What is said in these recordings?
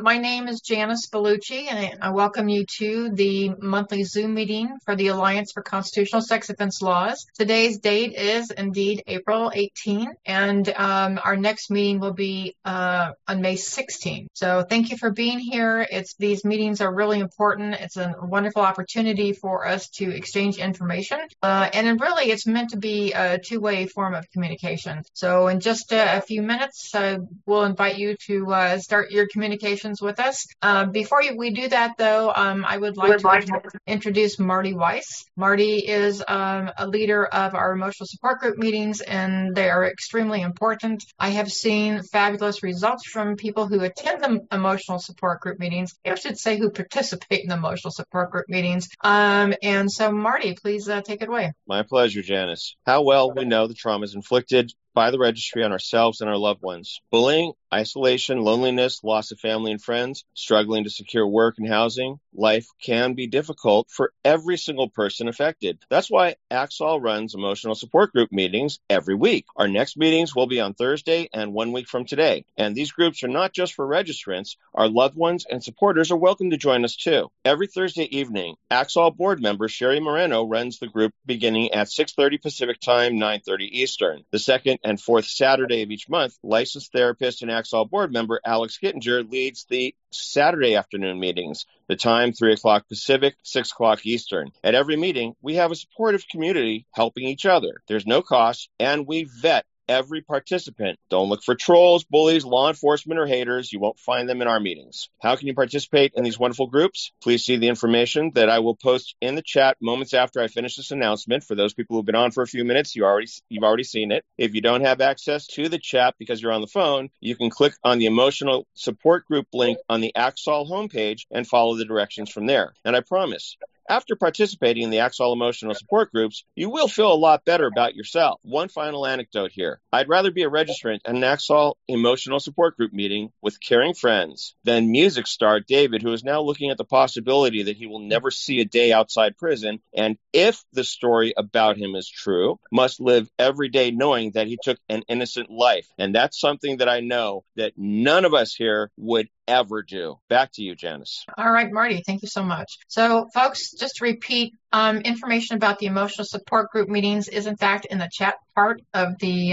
My name is Janice Bellucci, and I welcome you to the monthly Zoom meeting for the Alliance for Constitutional Sex Offense Laws. Today's date is indeed April 18, and our next meeting will be on May 16. So thank you for being here. These meetings are really important. It's a wonderful opportunity for us to exchange information, and really it's meant to be a two-way form of communication. So in just a few minutes, we'll invite you to start your communications with us. Before we do that, though, I would like to introduce Marty Weiss. Marty is a leader of our emotional support group meetings, and they are extremely important. I have seen fabulous results from people who attend the emotional support group meetings. I should say who participate in the emotional support group meetings. And so, Marty, please take it away. My pleasure, Janice. How well we know the traumas inflicted by the registry on ourselves and our loved ones. Bullying, isolation, loneliness, loss of family and friends, struggling to secure work and housing. Life can be difficult for every single person affected. That's why Axol runs emotional support group meetings every week. Our next meetings will be on Thursday and 1 week from today. And these groups are not just for registrants. Our loved ones and supporters are welcome to join us too. Every Thursday evening, Axol board member Sherry Moreno runs the group beginning at 6:30 Pacific Time, 9:30 Eastern. The second and fourth Saturday of each month, licensed therapist and Axol board member Alex Kittinger leads the Saturday afternoon meetings. The time, 3 o'clock Pacific, 6 o'clock Eastern. At every meeting, we have a supportive community helping each other. There's no cost, and we vet every participant. Don't look for trolls, bullies, law enforcement, or haters. You won't find them in our meetings. How can you participate in these wonderful groups? Please see the information that I will post in the chat moments after I finish this announcement. For those people who've been on for a few minutes, you've already seen it. If you don't have access to the chat because you're on the phone, you can click on the emotional support group link on the Axol homepage and follow the directions from there. And I promise, after participating in the Axol emotional support groups, you will feel a lot better about yourself. One final anecdote here. I'd rather be a registrant at an Axol emotional support group meeting with caring friends than music star David, who is now looking at the possibility that he will never see a day outside prison, and if the story about him is true, must live every day knowing that he took an innocent life. And that's something that I know that none of us here would ever do. Back to you, Janice. All right, Marty, thank you so much. So, folks, just to repeat, information about the emotional support group meetings is in fact in the chat part of the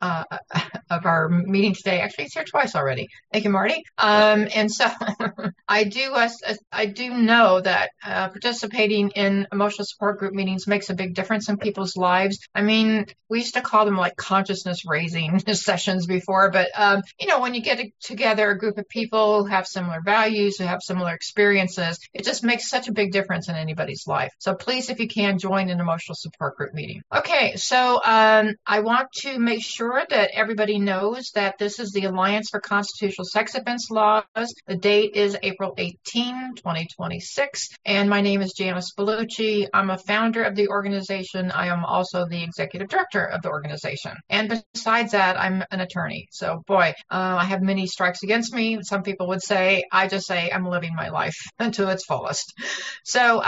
of our meeting today. Actually, it's here twice already. Thank you, Marty. And so I do know that participating in emotional support group meetings makes a big difference in people's lives. I mean, we used to call them like consciousness raising sessions before, but when you get together a group of people who have similar values, who have similar experiences, it just makes such a big difference in anybody's life. So please, if you can, join an emotional support group meeting. Okay, so I want to make sure that everybody knows that this is the Alliance for Constitutional Sex Offense Laws. The date is April 18, 2026, and my name is Janice Bellucci. I'm a founder of the organization. I am also the executive director of the organization. And besides that, I'm an attorney. So, boy, I have many strikes against me. Some people would say, I just say I'm living my life to its fullest. So,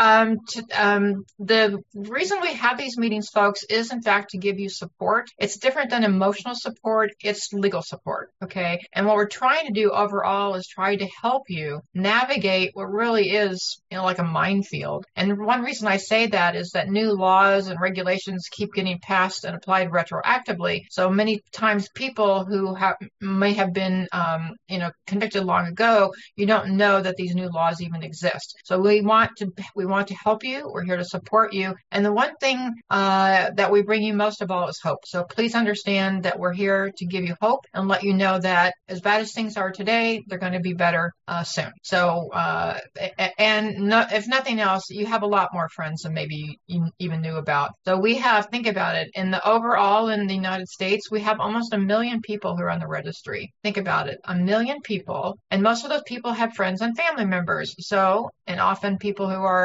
the reason we have these meetings, folks, is in fact to give you support. It's different than emotional support. It's legal support. Okay. And what we're trying to do overall is try to help you navigate what really is, like a minefield. And one reason I say that is that new laws and regulations keep getting passed and applied retroactively. So many times people who may have been, convicted long ago, you don't know that these new laws even exist. So we want to help you. We're here to support you. And the one thing that we bring you most of all is hope. So please understand that we're here to give you hope and let you know that as bad as things are today, they're going to be better soon. So, if nothing else, you have a lot more friends than maybe you even knew about. So think about it, in the United States, we have almost 1 million people who are on the registry. Think about it, 1 million people. And most of those people have friends and family members. So, and often people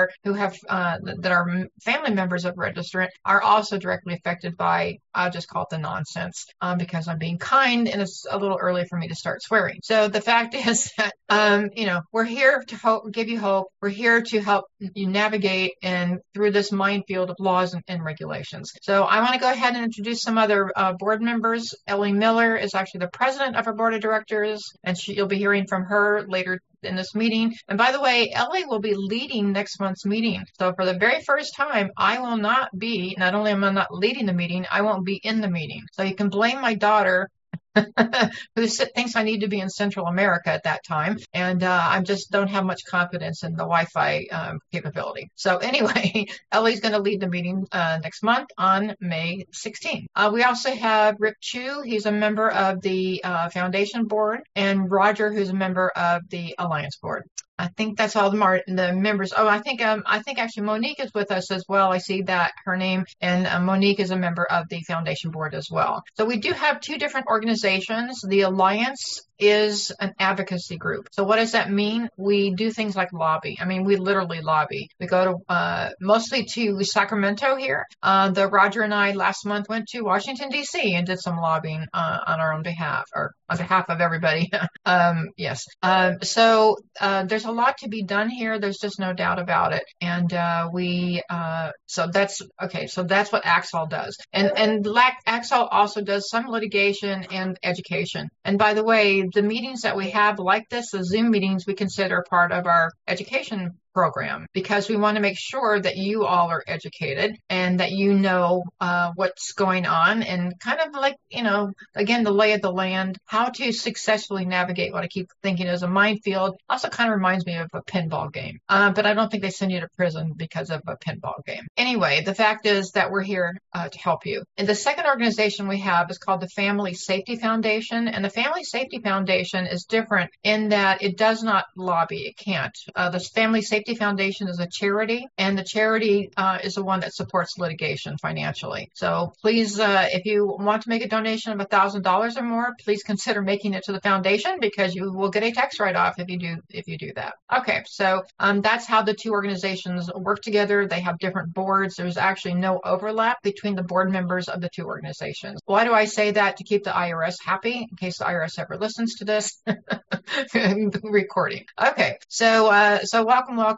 that are family members of registrant are also directly affected by, I'll just call it the nonsense, because I'm being kind and it's a little early for me to start swearing. So the fact is that, we're here to give you hope. We're here to help you navigate through this minefield of laws and regulations. So I want to go ahead and introduce some other board members. Ellie Miller is actually the president of our board of directors, and you'll be hearing from her later in this meeting. And by the way, Ellie will be leading next month's meeting. So for the very first time, I will not be, not only am I not leading the meeting, I won't be in the meeting. So you can blame my daughter who thinks I need to be in Central America at that time. And I just don't have much confidence in the Wi-Fi capability. So anyway, Ellie's going to lead the meeting next month on May 16th. We also have Rick Chu. He's a member of the Foundation Board, and Roger, who's a member of the Alliance Board. I think that's all the members. Oh, I think actually Monique is with us as well. I see that her name, and Monique is a member of the Foundation Board as well. So we do have two different organizations. The Alliance is an advocacy group. So what does that mean? We do things like lobby. I mean, we literally lobby. We go to mostly to Sacramento here. The Roger and I last month went to Washington, D.C. and did some lobbying on our own behalf, or on behalf of everybody. Yes. So there's a lot to be done here. There's just no doubt about it. And so that's okay. So that's what Axol does. And Axol also does some litigation and education. And by the way, the meetings that we have like this, the Zoom meetings, we consider part of our education program, because we want to make sure that you all are educated and that you know what's going on, and kind of like, again, the lay of the land, how to successfully navigate what I keep thinking is a minefield. Also kind of reminds me of a pinball game, but I don't think they send you to prison because of a pinball game. Anyway, the fact is that we're here to help you. And the second organization we have is called the Family Safety Foundation, and the Family Safety Foundation is different in that it does not lobby. It can't. The Family Safety Foundation is a charity, and the charity is the one that supports litigation financially. So please, if you want to make a donation of $1,000 or more, please consider making it to the foundation, because you will get a tax write-off if you do that. Okay, so that's how the two organizations work together. They have different boards. There's actually no overlap between the board members of the two organizations. Why do I say that? To keep the IRS happy, in case the IRS ever listens to this recording. Okay, so welcome.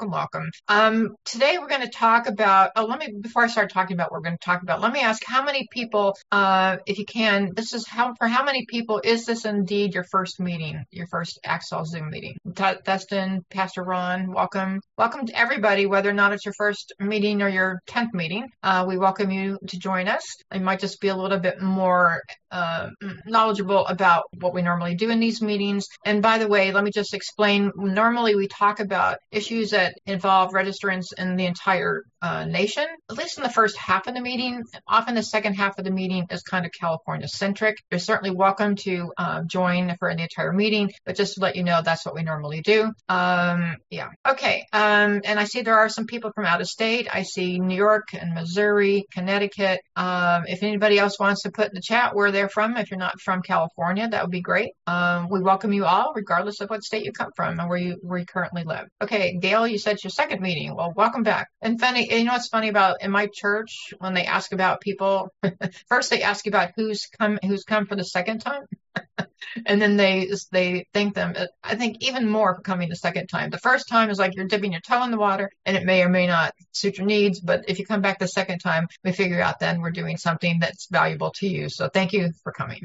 Today we're going to talk about, before I start talking about what we're going to talk about, let me ask how many people, if you can, for how many people is this indeed your first meeting, your first Axol Zoom meeting? Dustin, Pastor Ron, welcome. Welcome to everybody, whether or not it's your first meeting or your 10th meeting. We welcome you to join us. You might just be a little bit more knowledgeable about what we normally do in these meetings. And by the way, let me just explain. Normally we talk about issues that involve registrants in the entire nation, at least in the first half of the meeting. Often the second half of the meeting is kind of California centric. You're certainly welcome to join for the entire meeting, but just to let you know, that's what we normally do. Yeah. Okay. And I see there are some people from out of state. I see New York and Missouri, Connecticut. If anybody else wants to put in the chat where they're from, if you're not from California, that would be great. We welcome you all, regardless of what state you come from and where you currently live. Okay, Gail, you said it's your second meeting. Well, welcome back. And funny, you know what's funny about in my church, when they ask about people, first they ask about who's come for the second time. And then they thank them, I think, even more for coming the second time. The first time is like you're dipping your toe in the water, and it may or may not suit your needs. But if you come back the second time, we figure out then we're doing something that's valuable to you. So thank you for coming.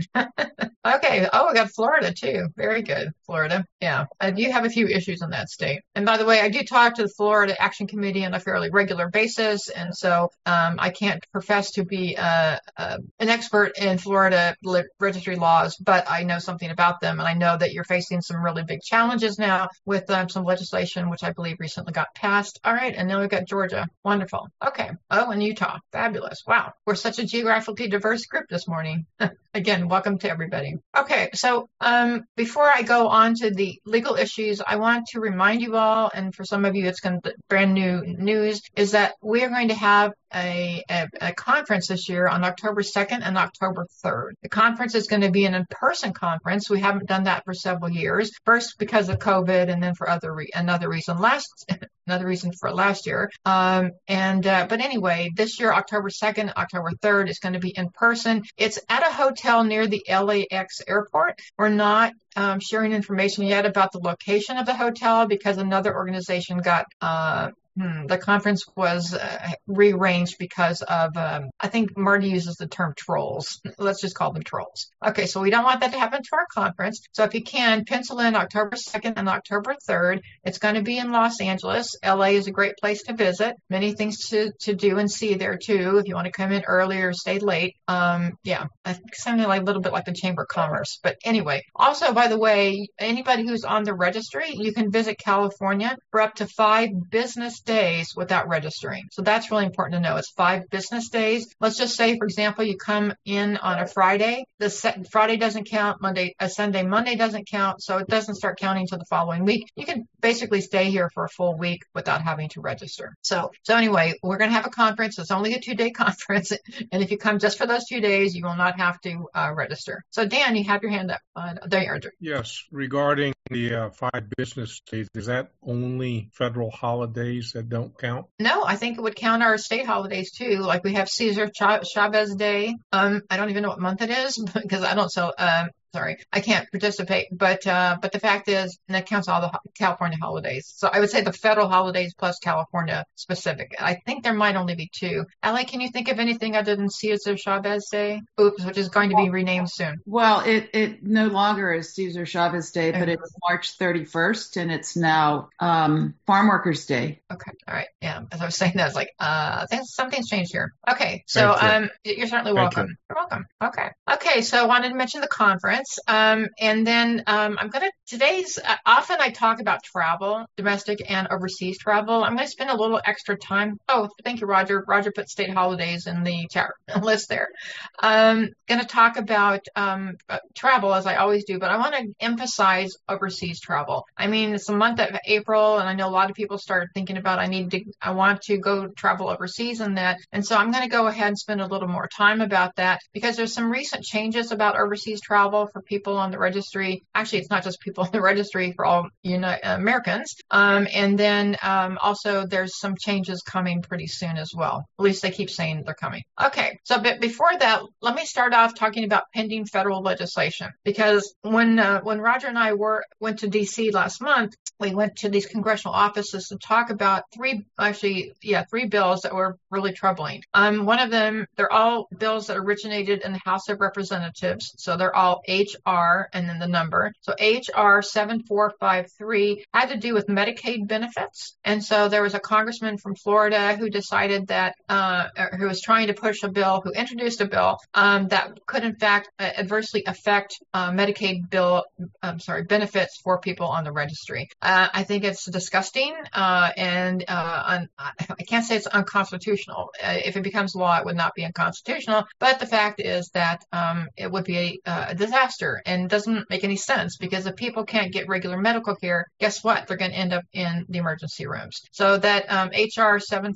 Okay. Oh, we got Florida too. Very good. Florida. Yeah. You have a few issues in that state. And by the way, I do talk to the Florida Action Committee on a fairly regular basis. And so I can't profess to be an expert in Florida registry laws, but I know something about them. And I know that you're facing some really big challenges now with some legislation, which I believe recently got passed. All right. And then we've got Georgia. Wonderful. Okay. Oh, and Utah. Fabulous. Wow. We're such a geographically diverse group this morning. Again, welcome to everybody. Okay, so before I go on to the legal issues, I want to remind you all, and for some of you it's going to be brand new news, is that we are going to have a conference this year on October 2nd and October 3rd. The conference is going to be an in-person conference. We haven't done that for several years. First because of COVID, and then for another reason for last year. But anyway, this year, October 2nd, October 3rd is going to be in person. It's at a hotel near the LAX airport. We're not sharing information yet about the location of the hotel because another organization got The conference was rearranged because of, I think Marty uses the term trolls. Let's just call them trolls. Okay, so we don't want that to happen to our conference. So if you can, pencil in October 2nd and October 3rd. It's going to be in Los Angeles. LA is a great place to visit. Many things to do and see there too. If you want to come in early or stay late. Yeah, I think something like a little bit like the Chamber of Commerce. But anyway, also, by the way, anybody who's on the registry, you can visit California for up to 5 business days without registering. So that's really important to know. It's 5 business days. Let's just say, for example, you come in on a Friday. Friday doesn't count. Sunday, Monday doesn't count. So it doesn't start counting until the following week. You can basically stay here for a full week without having to register. So anyway, we're going to have a conference. It's only a 2-day conference. And if you come just for those 2 days, you will not have to register. So Dan, you have your hand up. There you are. Yes, regarding the 5 business days, is that only federal holidays that don't count? No, I think it would count our state holidays too. Like we have Cesar Chavez Day. I don't even know what month it is because I don't sorry, I can't participate, but the fact is, and that counts all the California holidays. So I would say the federal holidays plus California specific. I think there might only be 2. Allie, can you think of anything other than Cesar Chavez Day? Which is going to be renamed soon. Well, it no longer is Cesar Chavez Day, but it's March 31st, and it's now Farm Workers Day. Okay, all right, yeah. As I was saying that, I was like, something's changed here. Okay, so you're certainly welcome. You're welcome. Okay. So I wanted to mention the conference. And then often I talk about travel, domestic and overseas travel. I'm going to spend a little extra time. Oh, thank you, Roger. Roger put state holidays in the chat list there. Going to talk about travel as I always do, but I want to emphasize overseas travel. I mean, it's the month of April, and I know a lot of people started thinking about I want to go travel overseas and that. And so I'm going to go ahead and spend a little more time about that because there's some recent changes about overseas travel for people on the registry. Actually, it's not just people on the registry, for all Americans. And then also there's some changes coming pretty soon as well. At least they keep saying they're coming. Okay, so but before that, let me start off talking about pending federal legislation. Because when Roger and I went to D.C. last month, we went to these congressional offices to talk about 3 bills that were really troubling. One of them, they're all bills that originated in the House of Representatives. So they're all HR and then the number. So HR 7453 had to do with Medicaid benefits. And so there was a congressman from Florida who decided that, who was trying to push a bill, who introduced a bill that could in fact adversely affect Medicaid benefits for people on the registry. I think it's disgusting and I can't say it's unconstitutional. If it becomes law, it would not be unconstitutional. But the fact is that it would be a disaster and doesn't make any sense because if people can't get regular medical care, guess what? They're going to end up in the emergency rooms. So that HR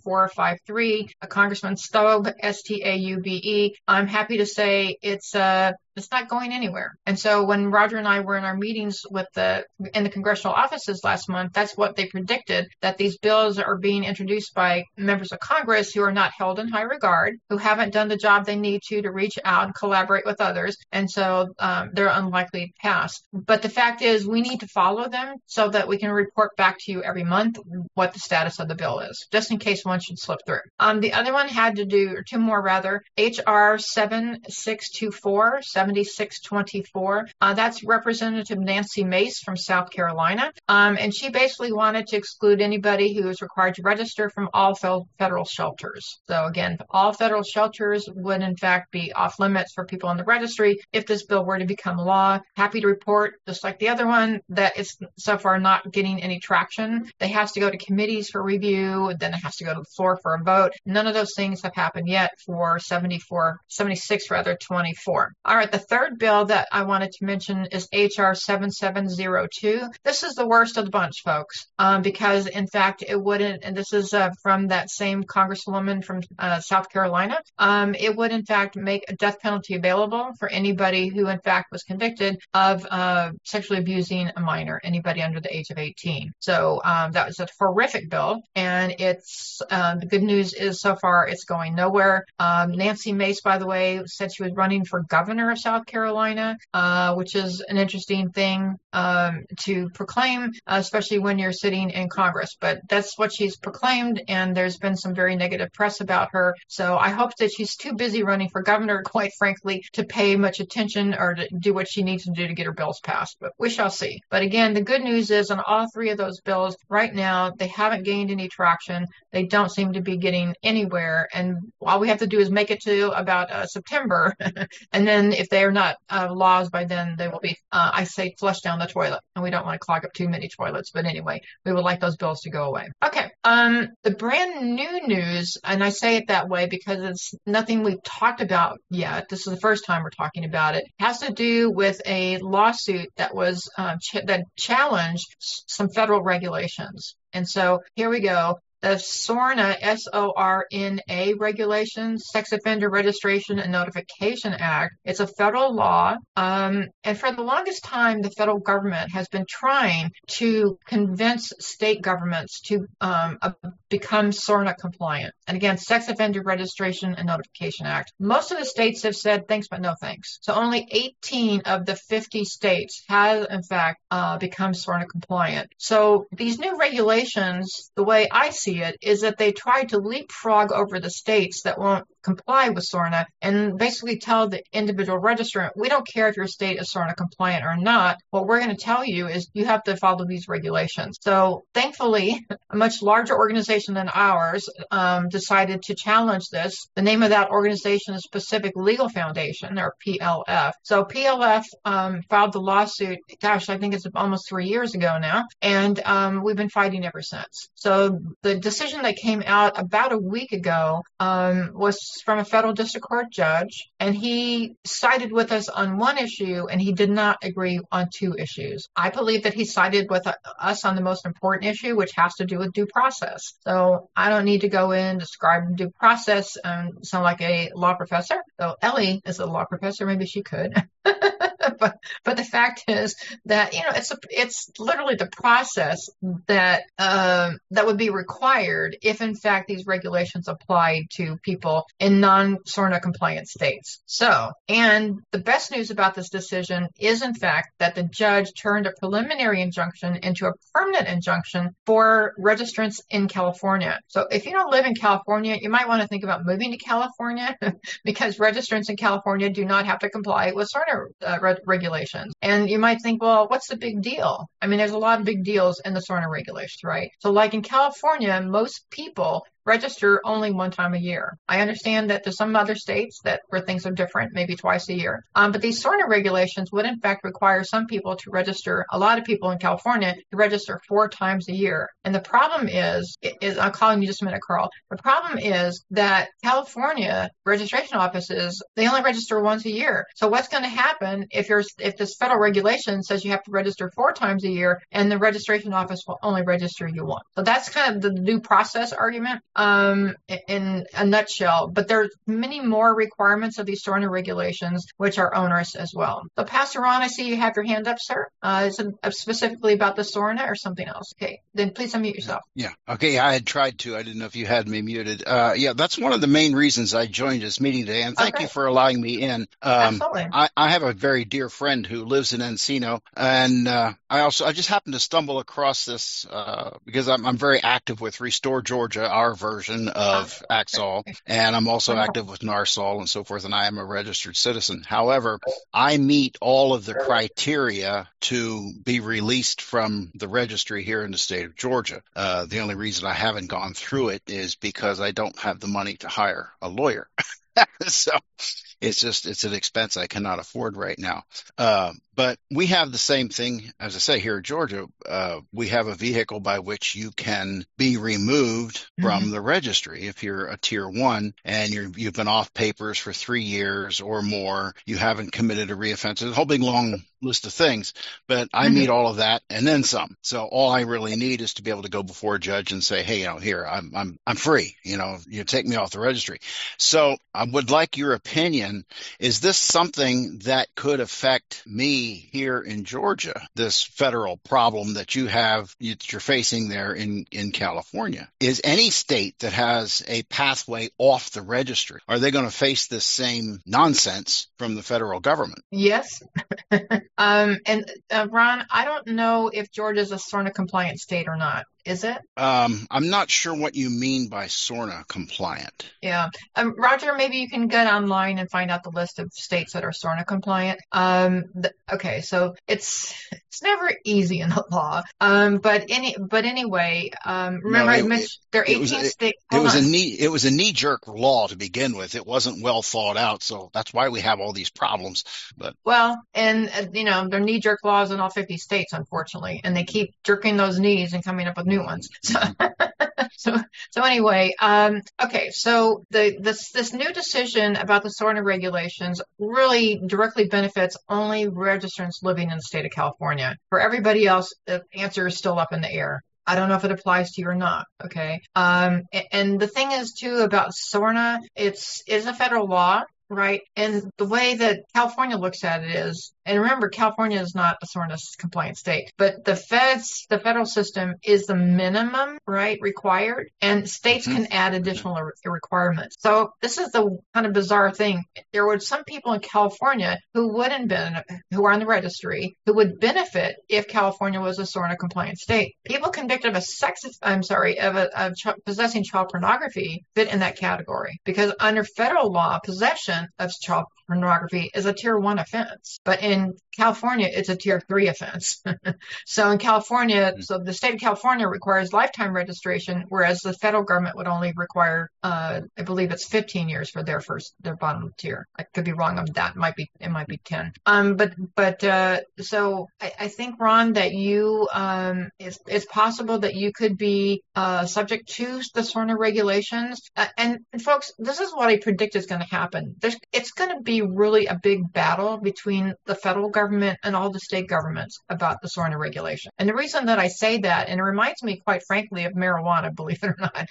7453, Congressman Staub, S-T-A-U-B-E, I'm happy to say it's not going anywhere. And so when Roger and I were in our meetings in the congressional offices last month, that's what they predicted, that these bills are being introduced by members of Congress who are not held in high regard, who haven't done the job they need to reach out and collaborate with others. And so they're unlikely to pass. But the fact is we need to follow them so that we can report back to you every month what the status of the bill is, just in case one should slip through. The other one had to do, or 2 more rather, HR 7624, 7624. That's Representative Nancy Mace from South Carolina. And she basically wanted to exclude anybody who is required to register from all federal shelters. So again, all federal shelters would in fact be off limits for people on the registry if this bill were to become law. Happy to report, just like the other one, that it's so far not getting any traction. It has to go to committees for review, then it has to go to the floor for a vote. None of those things have happened yet for 7624. All right, the third bill that I wanted to mention is HR 7702. This is the worst of the bunch, folks, because in fact it wouldn't, and this is from that same Congresswoman from South Carolina, it would in fact make a death penalty available for anybody who in fact was convicted of sexually abusing a minor, anybody under the age of 18. So that was a horrific bill, and it's the good news is so far it's going nowhere. Nancy Mace, by the way, said she was running for governor of South Carolina, which is an interesting thing to proclaim, especially when you're sitting in Congress. But that's what she's proclaimed, and there's been some very negative press about her. So I hope that she's too busy running for governor, quite frankly, to pay much attention or to do what she needs to do to get her bills passed. But we shall see. But again, the good news is on all three of those bills right now, they haven't gained any traction. They don't seem to be getting anywhere. And all we have to do is make it to about September. And then if they are not laws by then, they will be, I say, flushed down the toilet. And we don't want to clog up too many toilets. But anyway, we would like those bills to go away. Okay. The brand new news, and I say it that way because it's nothing we've talked about yet. This is the first time we're talking about it. It has to do with a lawsuit that was that challenged some federal regulations. And so here we go. The SORNA, S-O-R-N-A regulations, Sex Offender Registration and Notification Act. It's a federal law. And for the longest time, the federal government has been trying to convince state governments to become SORNA compliant. And again, Sex Offender Registration and Notification Act. Most of the states have said thanks, but no thanks. So only 18 of the 50 states have, in fact, become SORNA compliant. So these new regulations, the way I see it, is that they try to leapfrog over the states that won't comply with SORNA and basically tell the individual registrant, we don't care if your state is SORNA compliant or not. What we're going to tell you is you have to follow these regulations. So thankfully, a much larger organization than ours decided to challenge this. The name of that organization is Pacific Legal Foundation, or PLF. So PLF filed the lawsuit, gosh, I think it's almost 3 years ago now, and we've been fighting ever since. So the decision that came out about a week ago was from a federal district court judge, and he sided with us on one issue, and he did not agree on two issues. I believe that he sided with us on the most important issue, which has to do with due process. So I don't need to go in, describe due process, and sound like a law professor. So Ellie is a law professor, maybe she could. But the fact is that, you know, it's literally the process that would be required if, in fact, these regulations applied to people in non-SORNA compliant states. So, and the best news about this decision is, in fact, that the judge turned a preliminary injunction into a permanent injunction for registrants in California. So if you don't live in California, you might want to think about moving to California because registrants in California do not have to comply with SORNA regulations. And you might think, well, what's the big deal? I mean, there's a lot of big deals in the SORNA regulations, right? So like in California, most people register only one time a year. I understand that there's some other states where things are different, maybe twice a year. But these SORNA regulations would in fact require some people to register, a lot of people in California, to register 4 times a year. And the problem is I'll call you just a minute, Carl. The problem is that California registration offices, they only register once a year. So what's going to happen if this federal regulation says you have to register 4 times a year and the registration office will only register you once? So that's kind of the due process argument. In a nutshell, but there's many more requirements of these SORNA regulations, which are onerous as well. So Pastor Ron, I see you have your hand up, sir. Is it specifically about the SORNA or something else? Okay, then please unmute yourself. Yeah. Okay. I had tried to. I didn't know if you had me muted. Yeah, that's one of the main reasons I joined this meeting today. And thank you for allowing me in. Absolutely. I have a very dear friend who lives in Encino, and I just happened to stumble across this because I'm very active with Restore Georgia, our version of Axol, and I'm also active with NARSOL and so forth, and I am a registered citizen. However, I meet all of the criteria to be released from the registry here in the state of Georgia. The only reason I haven't gone through it is because I don't have the money to hire a lawyer. So it's an expense I cannot afford right now. But we have the same thing, as I say, here in Georgia. We have a vehicle by which you can be removed from the registry if you're a tier 1 and you've been off papers for 3 years or more. You haven't committed a reoffense. There's a whole big long list of things, but I meet all of that and then some. So all I really need is to be able to go before a judge and say, hey, here, I'm free. You take me off the registry. So I would like your opinion, is this something that could affect me here in Georgia, this federal problem that you're facing there in California? Is any state that has a pathway off the registry, are they going to face this same nonsense from the federal government? Yes. Ron, I don't know if Georgia is a SORNA compliant state or not. Is it? I'm not sure what you mean by SORNA compliant. Yeah. Roger, maybe you can get online and find out the list of states that are SORNA compliant. Okay, so it's never easy in the law. But anyway, remember I mentioned there are 18 states. It was a knee-jerk law to begin with. It wasn't well thought out, so that's why we have all these problems. But they're knee-jerk laws in all 50 states, unfortunately, and they keep jerking those knees and coming up with new ones. So anyway, okay. So this new decision about the SORNA regulations really directly benefits only registrants living in the state of California. For everybody else, the answer is still up in the air. I don't know if it applies to you or not. Okay. And the thing is too about SORNA, it's a federal law. Right. And the way that California looks at it is, and remember, California is not a SORNA compliant state, but the federal system is the minimum, right, required, and states can add additional requirements. So this is the kind of bizarre thing. There were some people in California who are on the registry, who would benefit if California was a SORNA compliant state. People convicted of possessing child pornography fit in that category because under federal law, possession of child pornography is a tier 1 offense, but in California it's a tier 3 offense. So in California, so the state of California requires lifetime registration, whereas the federal government would only require, I believe it's 15 years for their bottom tier. I could be wrong on that. It might be 10. So I think, Ron, that you, it's possible that you could be subject to the SORNA regulations. And folks, this is what I predict is going to happen. It's going to be really a big battle between the federal government and all the state governments about the SORNA regulation. And the reason that I say that, and it reminds me, quite frankly, of marijuana, believe it or not,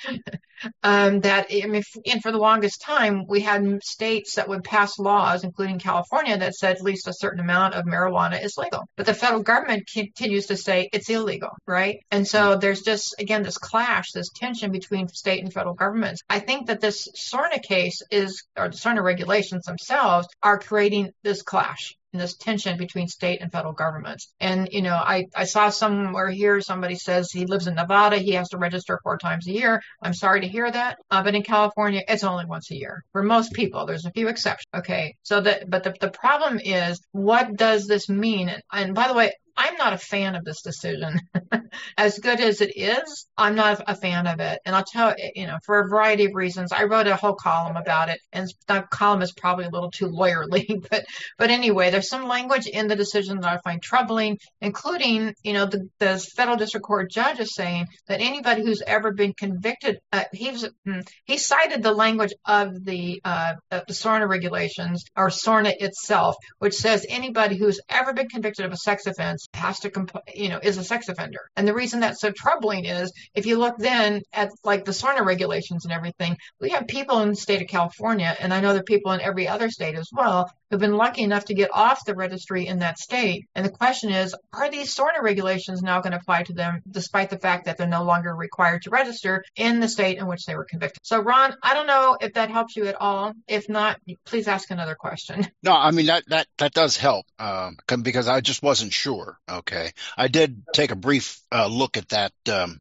and for the longest time, we had states that would pass laws, including California, that said at least a certain amount of marijuana is legal. But the federal government continues to say it's illegal, right? And so there's just, again, this clash, this tension between state and federal governments. I think that this SORNA case or the SORNA regulations themselves are creating this clash and this tension between state and federal governments. And, I saw somewhere here, somebody says he lives in Nevada, he has to register 4 times a year. I'm sorry to hear that. But in California, it's only once a year. For most people, there's a few exceptions. Okay. But the problem is, what does this mean? And by the way, I'm not a fan of this decision. As good as it is, I'm not a fan of it. And I'll tell you, for a variety of reasons. I wrote a whole column about it, and that column is probably a little too lawyerly. But anyway, there's some language in the decision that I find troubling, including, the federal district court judge is saying that anybody who's ever been convicted, he cited the language of the SORNA regulations, or SORNA itself, which says anybody who's ever been convicted of a sex offense has to is a sex offender. And the reason that's so troubling is if you look then at like the SORNA regulations and everything, we have people in the state of California, and I know there are people in every other state as well, who've been lucky enough to get off the registry in that state. And the question is, are these SORNA regulations now going to apply to them despite the fact that they're no longer required to register in the state in which they were convicted? So Ron, I don't know if that helps you at all. If not, please ask another question. No, I mean, that does help because I just wasn't sure. Okay. I did take a brief look at that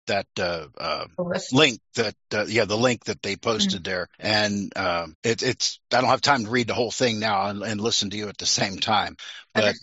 link the link that they posted there. And it's I don't have time to read the whole thing now and listen to you at the same time. But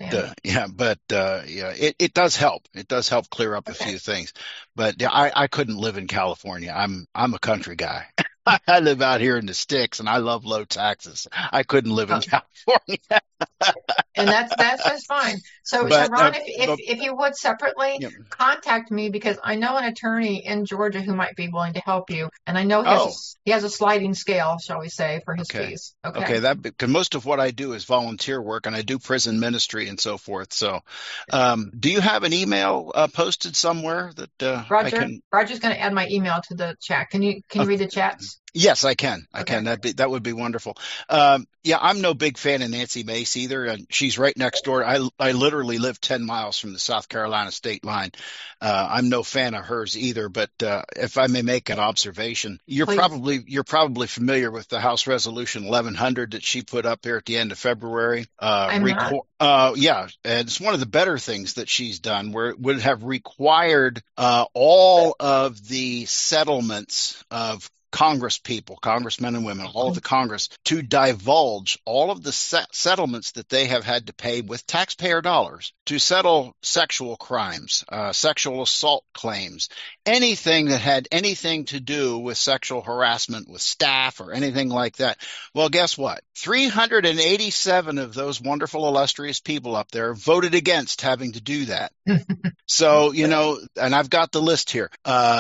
it does help. It does help clear up a few things. But I couldn't live in California. I'm a country guy. I live out here in the sticks, and I love low taxes. I couldn't live in California. And that's just fine. So Ron, if you would separately contact me, because I know an attorney in Georgia who might be willing to help you, and I know he has a sliding scale, shall we say, for his fees. Okay. Because most of what I do is volunteer work, and I do prison ministry and so forth. So, do you have an email posted somewhere that Roger's going to add my email to the chat. Can you read the chats? Yes, I can. I Okay. can. That would be wonderful. Yeah, I'm no big fan of Nancy Mace either, and she's right next door. I literally live 10 miles from the South Carolina state line. I'm no fan of hers either, but if I may make an observation, you're Please. probably familiar with the House Resolution 1100 that she put up here at the end of February. I'm not. Yeah, and it's one of the better things that she's done, where it would have required all of the settlements of congressmen and women, all of the Congress, to divulge all of the settlements that they have had to pay with taxpayer dollars to settle sexual crimes, sexual assault claims, anything that had anything to do with sexual harassment with staff or anything like that. Well, guess what? 387 of those wonderful, illustrious people up there voted against having to do that. So, and I've got the list here,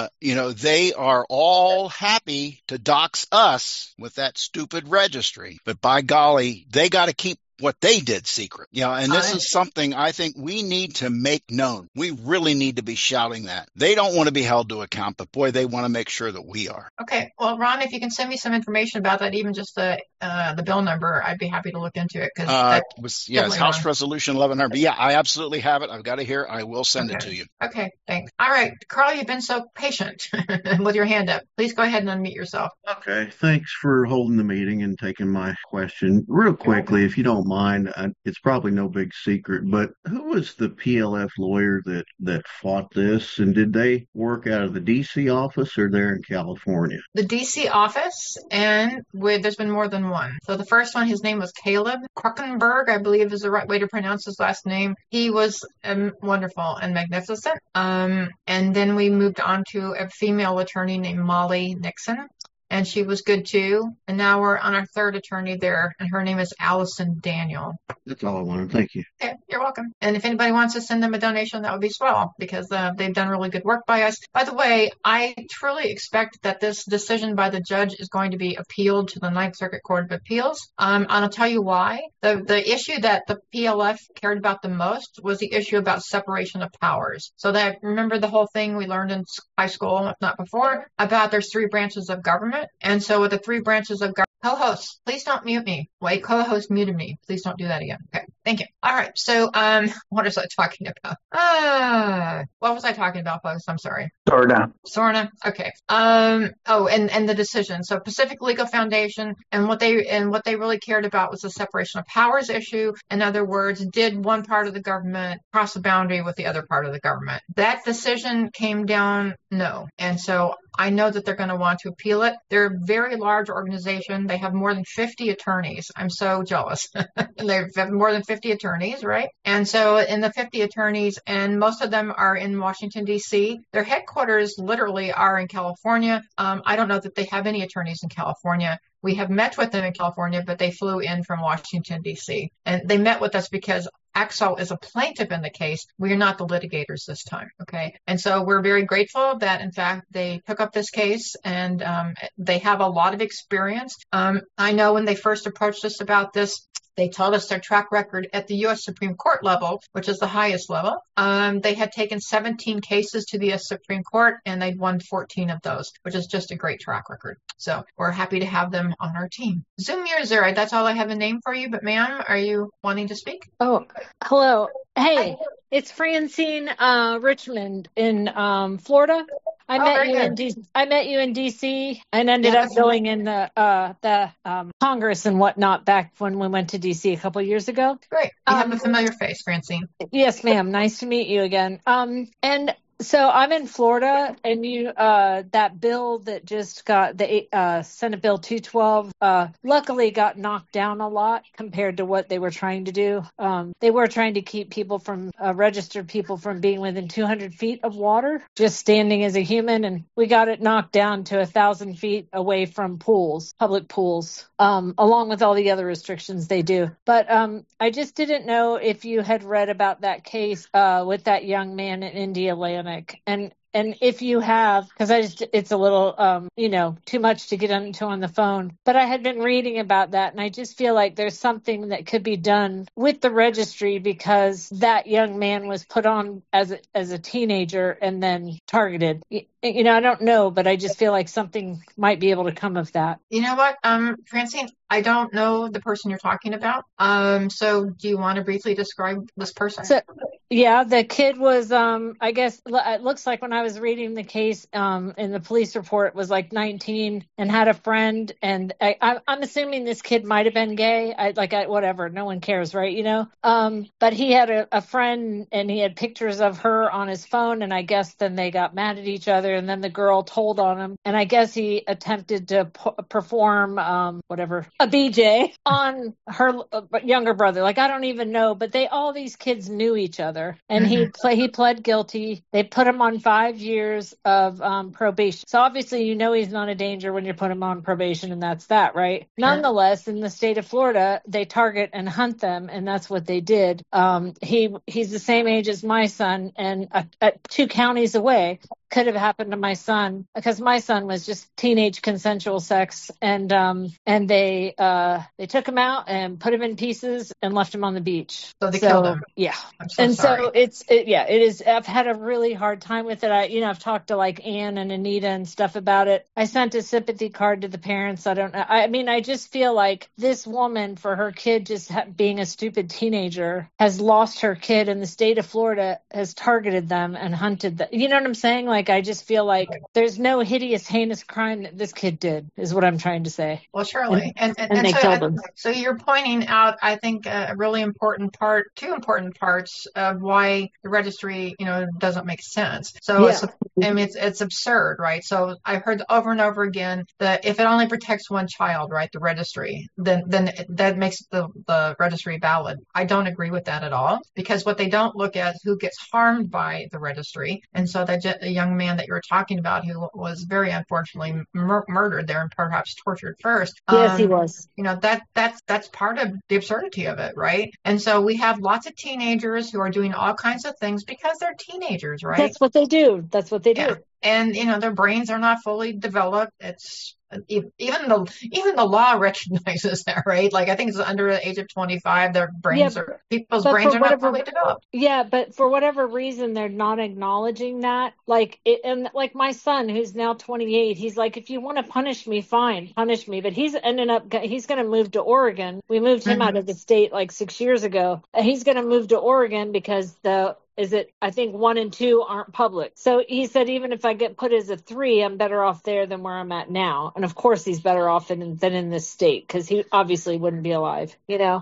they are all happy to dox us with that stupid registry. But by golly, they got to keep what they did secret. And this is something I think we need to make known. We really need to be shouting that. They don't want to be held to account, but boy, they want to make sure that we are. Okay. Well, Ron, if you can send me some information about that, even just the bill number, I'd be happy to look into it. It's House Resolution 1100. But yeah, I absolutely have it. I've got it here. I will send it to you. Okay. Thanks. All right. Carl, you've been so patient with your hand up. Please go ahead and unmute yourself. Okay. Thanks for holding the meeting and taking my question. Real quickly, if you don't mind, it's probably no big secret, but who was the PLF lawyer that fought this, and did they work out of the D.C. office or there in California? The D.C. office, and there's been more than one. So the first one, his name was Caleb Kruckenberg, I believe is the right way to pronounce his last name. He was wonderful and magnificent. And then we moved on to a female attorney named Molly Nixon. And she was good too. And now we're on our third attorney there, and her name is Allison Daniel. That's all I wanted. Thank you. Okay, you're welcome. And if anybody wants to send them a donation, that would be swell, because they've done really good work by us. By the way, I truly expect that this decision by the judge is going to be appealed to the Ninth Circuit Court of Appeals. And I'll tell you why. The issue that the PLF cared about the most was the issue about separation of powers. So that, remember the whole thing we learned in high school, if not before, about there's three branches of government. And so with the three branches of government, co-host, please don't mute me. Wait, co-host muted me. Please don't do that again. Okay, thank you. All right, so what was I talking about? What was I talking about, folks? I'm sorry. SORNA. Okay. And the decision. So Pacific Legal Foundation, and what they really cared about was the separation of powers issue. In other words, did one part of the government cross the boundary with the other part of the government? That decision came down no. And so I know that they're going to want to appeal it. They're a very large organization. They have more than 50 attorneys. I'm so jealous. They have more than 50 attorneys, right? And so in the 50 attorneys, and most of them are in Washington, D.C., their headquarters literally are in California. I don't know that they have any attorneys in California. We have met with them in California, but they flew in from Washington, D.C. And they met with us because Axel is a plaintiff in the case. We are not the litigators this time, okay? And so we're very grateful that, in fact, they took up this case, and they have a lot of experience. I know when they first approached us about this, they told us their track record at the U.S. Supreme Court level, which is the highest level. They had taken 17 cases to the U.S. Supreme Court, and they'd won 14 of those, which is just a great track record. So we're happy to have them on our team. Zoom user, that's all I have a name for you. But ma'am, are you wanting to speak? Oh, hello. Hey, it's Francine Richmond in Florida. I met you in DC and ended up going in the Congress and whatnot back when we went to DC a couple of years ago. Great. You have a familiar face, Francine. Yes, ma'am. Nice to meet you again. And so I'm in Florida, and that bill that just got the Senate Bill 212 luckily got knocked down a lot compared to what they were trying to do. They were trying to keep people from registered people from being within 200 feet of water, just standing as a human, and we got it knocked down to 1,000 feet away from pools, public pools, along with all the other restrictions they do. But I just didn't know if you had read about that case with that young man in Indiana. And And if you have, because it's a little, too much to get into on the phone, but I had been reading about that, and I just feel like there's something that could be done with the registry, because that young man was put on as a teenager and then targeted. I don't know, but I just feel like something might be able to come of that. You know what, Francine, I don't know the person you're talking about. So do you want to briefly describe this person? So, yeah, the kid was, I guess it looks like when I was reading the case, in the police report, was like 19 and had a friend. And I'm assuming this kid might have been gay. Whatever, no one cares, right? But he had a friend, and he had pictures of her on his phone. And I guess then they got mad at each other, and then the girl told on him. And I guess he attempted to perform, a BJ on her younger brother. Like, I don't even know, but all these kids knew each other, and he pled guilty. They put him on 5 years of probation. So obviously, he's not a danger when you put him on probation, and that's that, right? Sure. Nonetheless, in the state of Florida, they target and hunt them, and that's what they did. He's the same age as my son, and 2 counties away. Could have happened to my son, because my son was just teenage consensual sex, and they took him out and put him in pieces and left him on the beach. So they killed him. Yeah. I'm so sorry. So it is. I've had a really hard time with it. I've talked to like Ann and Anita and stuff about it. I sent a sympathy card to the parents. I don't know. I mean, I just feel like this woman, for her kid just being a stupid teenager, has lost her kid, and the state of Florida has targeted them and hunted them. You know what I'm saying? Like, I just feel like there's no hideous, heinous crime that this kid did, is what I'm trying to say. Well, surely. And they so, killed him. So you're pointing out, I think, a really important part, 2 important parts of why the registry, doesn't make sense. So it's absurd, right? So I've heard over and over again that if it only protects one child, right, the registry, then that makes the registry valid. I don't agree with that at all, because what they don't look at is who gets harmed by the registry. And so the young man that you were talking about, who was very unfortunately murdered there and perhaps tortured first. Yes, he was. That's part of the absurdity of it, right? And so we have lots of teenagers who are doing all kinds of things because they're teenagers, right? That's what they do. Yeah. And their brains are not fully developed. It's even the law recognizes that, right? Like, I think it's under the age of 25, people's brains are not fully developed. Yeah, but for whatever reason, they're not acknowledging that. Like, like my son, who's now 28, he's like, if you want to punish me, fine, punish me. But he's going to move to Oregon. We moved him out of the state like 6 years ago. He's going to move to Oregon because I think 1 and 2 aren't public. So he said, even if I get put as a 3, I'm better off there than where I'm at now. And of course, he's better off than in this state, because he obviously wouldn't be alive,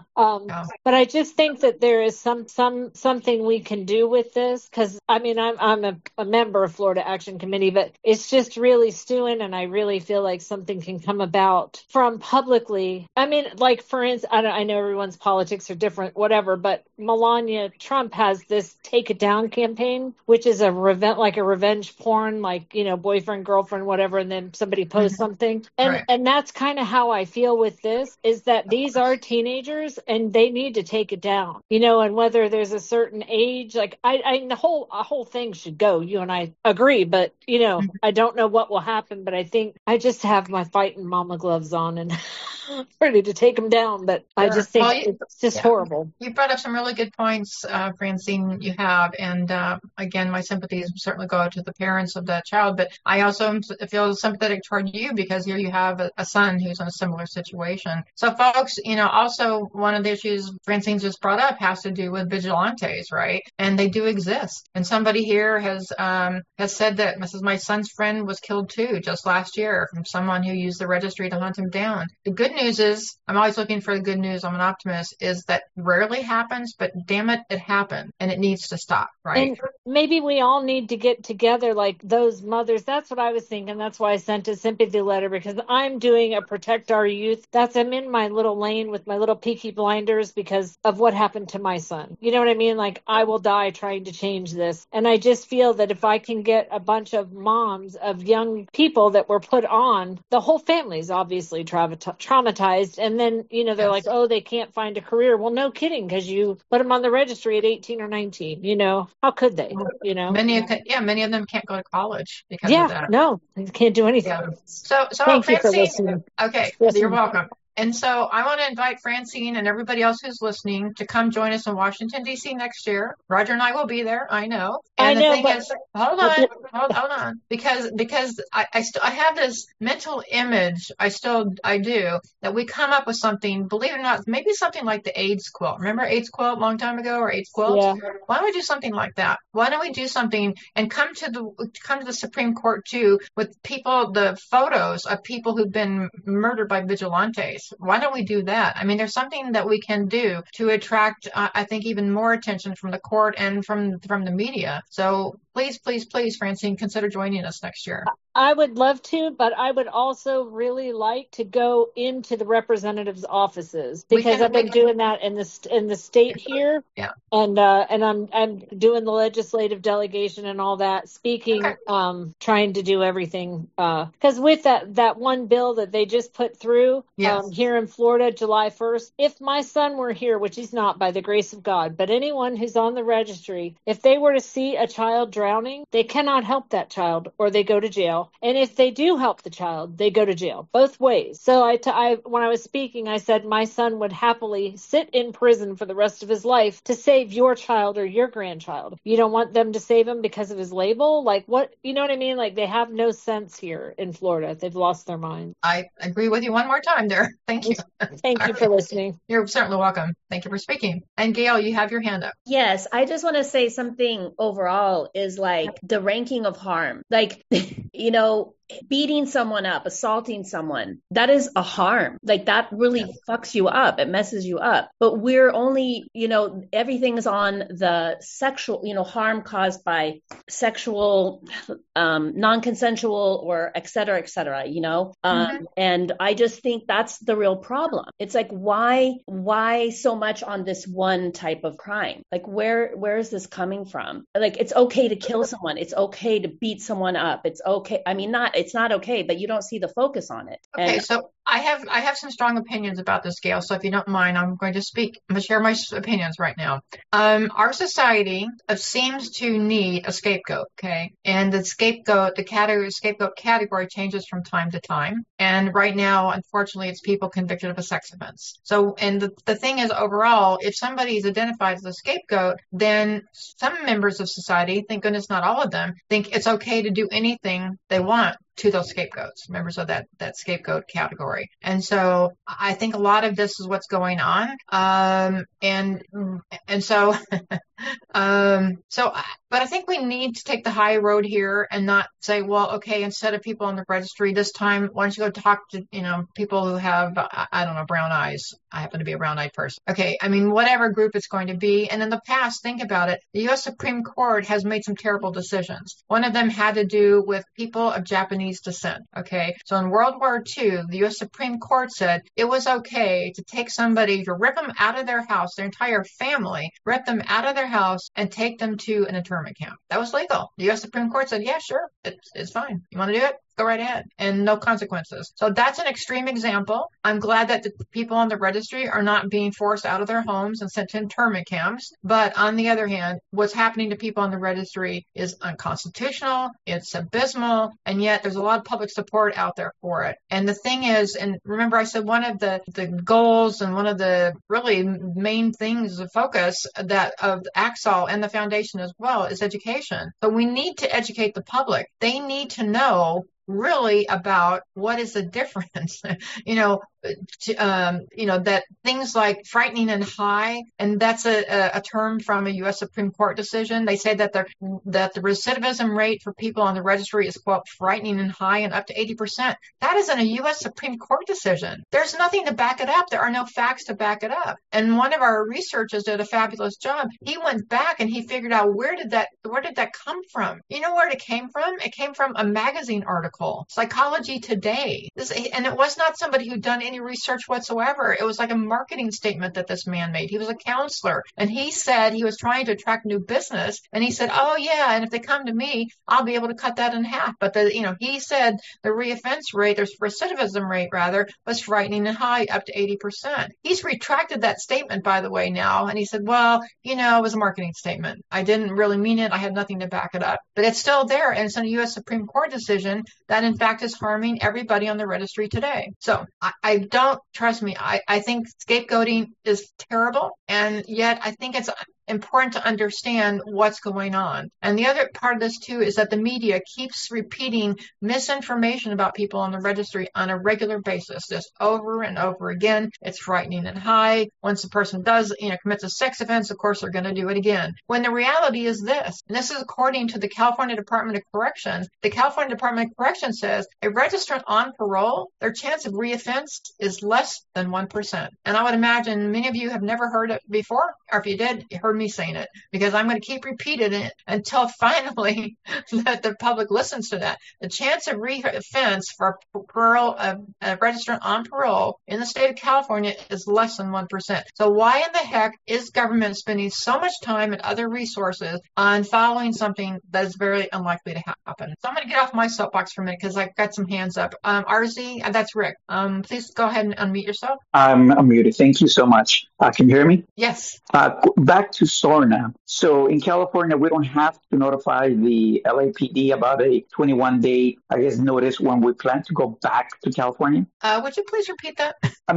But I just think that there is something we can do with this, because I'm a member of Florida Action Committee, but it's just really stewing, and I really feel like something can come about from publicly. I mean, like, for instance, I know everyone's politics are different, whatever, but Melania Trump has this Take It Down campaign, which is a revenge porn, like, boyfriend, girlfriend, whatever, and then somebody posts something. And that's kind of how I feel with this, is that these are teenagers and they need to take it down, and whether there's a certain age, like the whole thing should go. You and I agree, but I don't know what will happen, but I think I just have my fighting mama gloves on and ready to take them down. But I just think it's just horrible. You brought up some really good points, Francine. You have, and again, my sympathies certainly go out to the parents of that child, but I also feel sympathetic toward you, because here you have a son who's in a similar situation. So folks, also one of the issues Francine just brought up has to do with vigilantes, right? And they do exist. And somebody here has said that my son's friend was killed too, just last year, from someone who used the registry to hunt him down. The good news is, I'm always looking for the good news, I'm an optimist, is that rarely happens, but damn it, it happened, and it needs to stop, right? And maybe we all need to get together, like those mothers. That's what I was thinking. That's why I sent a sympathy letter, because I'm doing a Protect Our Youth. I'm in my little lane with my little Peaky Blinders because of what happened to my son. You know what I mean? Like, I will die trying to change this. And I just feel that if I can get a bunch of moms of young people that were put on, the whole family's obviously traumatized. And then, they're like, oh, they can't find a career. Well, no kidding, because you put them on the registry at 18 or 19. How could they? Many of them can't go to college because of that. No, they can't do anything. Yeah. So Thank you for Francine, listening. okay, you're welcome. And so I want to invite Francine and everybody else who's listening to come join us in Washington, D.C. next year. Roger and I will be there. I know. And the thing is, hold on, because I have this mental image, I do, that we come up with something, believe it or not, maybe something like the AIDS quilt. Remember AIDS quilt a long time ago, or AIDS quilt? Yeah. Why don't we do something like that? Why don't we do something and come to the Supreme Court too with people, the photos of people who've been murdered by vigilantes? Why don't we do that? I mean, there's something that we can do to attract, I think, even more attention from the court and from the media. So please, Francine, consider joining us next year. I would love to, but I would also really like to go into the representatives' offices because I've been doing that in the state here. Yeah. And I'm doing the legislative delegation and all that, speaking, trying to do everything. Because with that one bill that they just put through here in Florida, July 1st, if my son were here, which he's not by the grace of God, but anyone who's on the registry, if they were to see a child drowning, they cannot help that child or they go to jail. And if they do help the child, they go to jail, both ways. So when I was speaking, I said my son would happily sit in prison for the rest of his life to save your child or your grandchild. You don't want them to save him because of his label? Like what? You know what I mean? Like they have no sense here in Florida. They've lost their mind. I agree with you one more time there. Thank you. Thank you for listening. You're certainly welcome. Thank you for speaking. And Gail, you have your hand up. Yes, I just want to say something overall is like the ranking of harm. Like, beating someone up, assaulting someone, that is a harm. Like that really fucks you up. It messes you up. But we're only, everything's on the sexual, harm caused by sexual, non-consensual or et cetera, and I just think that's the real problem. It's like, why so much on this one type of crime? Like where is this coming from? Like, it's okay to kill someone. It's okay to beat someone up. It's okay. I mean, it's not okay, but you don't see the focus on it. Okay, so I have some strong opinions about this, Gail. So if you don't mind, I'm going to speak. I'm going to share my opinions right now. Our society seems to need a scapegoat. Okay, and the scapegoat category changes from time to time. And right now, unfortunately, it's people convicted of a sex offense. So, and the thing is, overall, if somebody is identified as a scapegoat, then some members of society, thank goodness not all of them, think it's okay to do anything they want to those scapegoats, members of that scapegoat category. And so I think a lot of this is what's going on. But I think we need to take the high road here and not say, well, okay, instead of people on the registry this time, why don't you go talk to, people who have, I don't know, brown eyes. I happen to be a brown-eyed person. Okay, I mean, whatever group it's going to be. And in the past, think about it. The U.S. Supreme Court has made some terrible decisions. One of them had to do with people of Japanese descent. Okay, so in World War II, the U.S. Supreme Court said it was okay to take somebody, to rip them out of their house, their entire family, rip them out of their house and take them to an internment camp. That was legal. The U.S. Supreme Court said, yeah, sure, it's fine. You want to do it? Go right ahead, and no consequences. So that's an extreme example. I'm glad that the people on the registry are not being forced out of their homes and sent to internment camps. But on the other hand, what's happening to people on the registry is unconstitutional. It's abysmal. And yet there's a lot of public support out there for it. And the thing is, and remember I said one of the goals and one of the really main things of focus that of AXOL and the foundation as well is education. So we need to educate the public. They need to know really about what is the difference, that things like frightening and high, and that's a term from a U.S. Supreme Court decision. They say that the recidivism rate for people on the registry is, quote, frightening and high and up to 80%. That is in a U.S. Supreme Court decision. There's nothing to back it up. There are no facts to back it up. And one of our researchers did a fabulous job. He went back and he figured out where did that come from? You know where it came from? It came from a magazine article, Psychology Today. And it was not somebody who'd done any research whatsoever. It was like a marketing statement that this man made. He was a counselor, and he said he was trying to attract new business. And he said, oh yeah, and if they come to me, I'll be able to cut that in half. But he said the reoffense rate, there's recidivism rate rather, was frightening and high, up to 80%. He's retracted that statement, by the way, now. And he said, well, it was a marketing statement. I didn't really mean it. I had nothing to back it up. But it's still there. And it's in a U.S. Supreme Court decision that, in fact, is harming everybody on the registry today. So I don't, trust me, I think scapegoating is terrible. And yet I think it's important to understand what's going on. And the other part of this too is that the media keeps repeating misinformation about people on the registry on a regular basis, just over and over again. It's frightening and high. Once a person does, commits a sex offense, of course they're going to do it again. When the reality is this, and this is according to the California Department of Corrections. The California Department of Corrections says a registrant on parole, their chance of reoffense is less than 1%. And I would imagine many of you have never heard it before, or if you did, you heard me saying it, because I'm going to keep repeating it until finally that the public listens to that. The chance of reoffense for parole, a registrant on parole in the state of California is less than 1%. So why in the heck is government spending so much time and other resources on following something that is very unlikely to happen? So I'm going to get off my soapbox for a minute because I've got some hands up. RZ, that's Rick. Please go ahead and unmute yourself. I'm unmuted. Thank you so much. Can you hear me? Yes. Back to SORNA. So in California, we don't have to notify the LAPD about a 21-day, notice when we plan to go back to California. Would you please repeat that?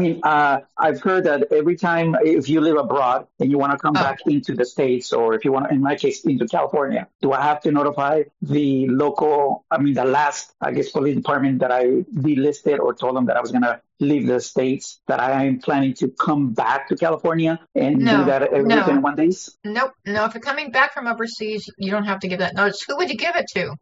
I've heard that every time if you live abroad and you want to come back into the States, or if you want, in my case, into California, do I have to notify the local, the last, police department that I delisted or told them that I was going to leave the States, that I am planning to come back to California and do that every 21 days? Nope. No, if you're coming back from overseas, you don't have to give that notice. Who would you give it to?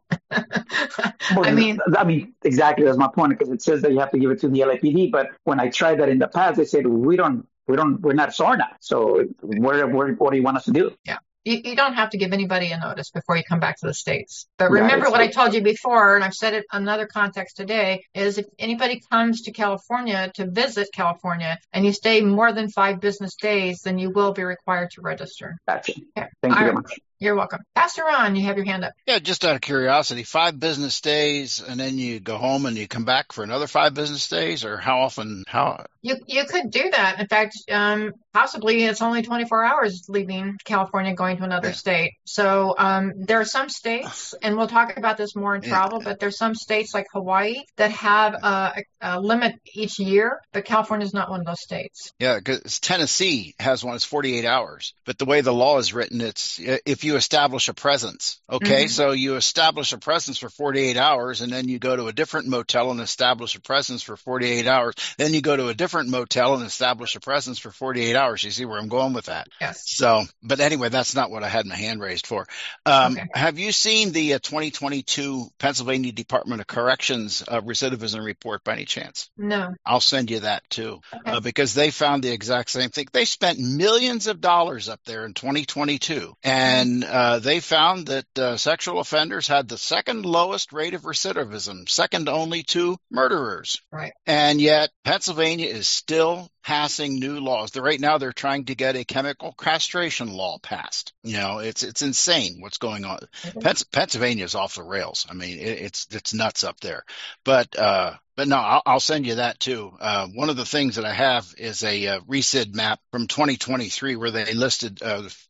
Exactly. That's my point, because it says that you have to give it to the LAPD. But when I tried that in the past, they said, we're not SORNA. So what do you want us to do? Yeah. You don't have to give anybody a notice before you come back to the States. But remember what I told you before, and I've said it in another context today, is if anybody comes to California to visit California and you stay more than 5 business days, then you will be required to register. Gotcha. Okay. Thank you very much. You're welcome. Pastor Ron, you have your hand up. Yeah, just out of curiosity, 5 business days and then you go home and you come back for another 5 business days, or how often? You could do that. In fact, possibly it's only 24 hours leaving California going to another state. So there are some states, and we'll talk about this more in travel, but there's some states like Hawaii that have a limit each year, but California is not one of those states. Yeah, because Tennessee has one. It's 48 hours. But the way the law is written, it's if you establish a presence. Okay, so you establish a presence for 48 hours, and then you go to a different motel and establish a presence for 48 hours. Then you go to a different motel and establish a presence for 48 hours. You see where I'm going with that? Yes. So, but anyway, that's not what I had my hand raised for. Have you seen the 2022 Pennsylvania Department of Corrections recidivism report by any chance? No. I'll send you that too, because they found the exact same thing. They spent millions of dollars up there in 2022, and they found that sexual offenders had the second lowest rate of recidivism, second only to murderers. Right. And yet Pennsylvania is still passing new laws. Right now they're trying to get a chemical castration law passed. It's insane what's going on. Pennsylvania is off the rails. It's nuts up there. But no, I'll send you that too. One of the things that I have is a RECID map from 2023 where they listed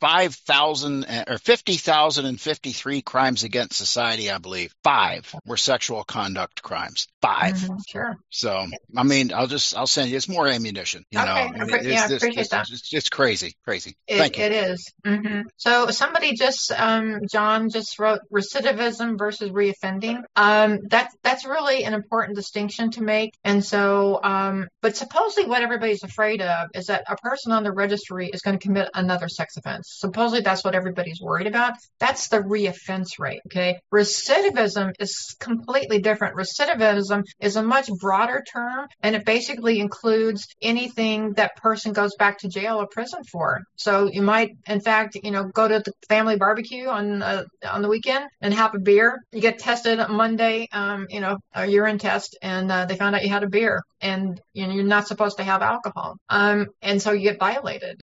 50,053 crimes against society. I believe 5 were sexual conduct crimes. 5. Sure. So I'll send you. It's more ammunition. I appreciate that. It's crazy. Thank you. It is. So somebody John just wrote recidivism versus reoffending. That's really an important distinction to make. And so, but supposedly what everybody's afraid of is that a person on the registry is going to commit another sex offense. Supposedly that's what everybody's worried about. That's the reoffense rate. Okay. Recidivism is completely different. Recidivism is a much broader term, and it basically includes any anything that person goes back to jail or prison for. So you might, in fact, go to the family barbecue on the weekend and have a beer. You get tested on Monday, a urine test, and they found out you had a beer, and you're not supposed to have alcohol. And so you get violated.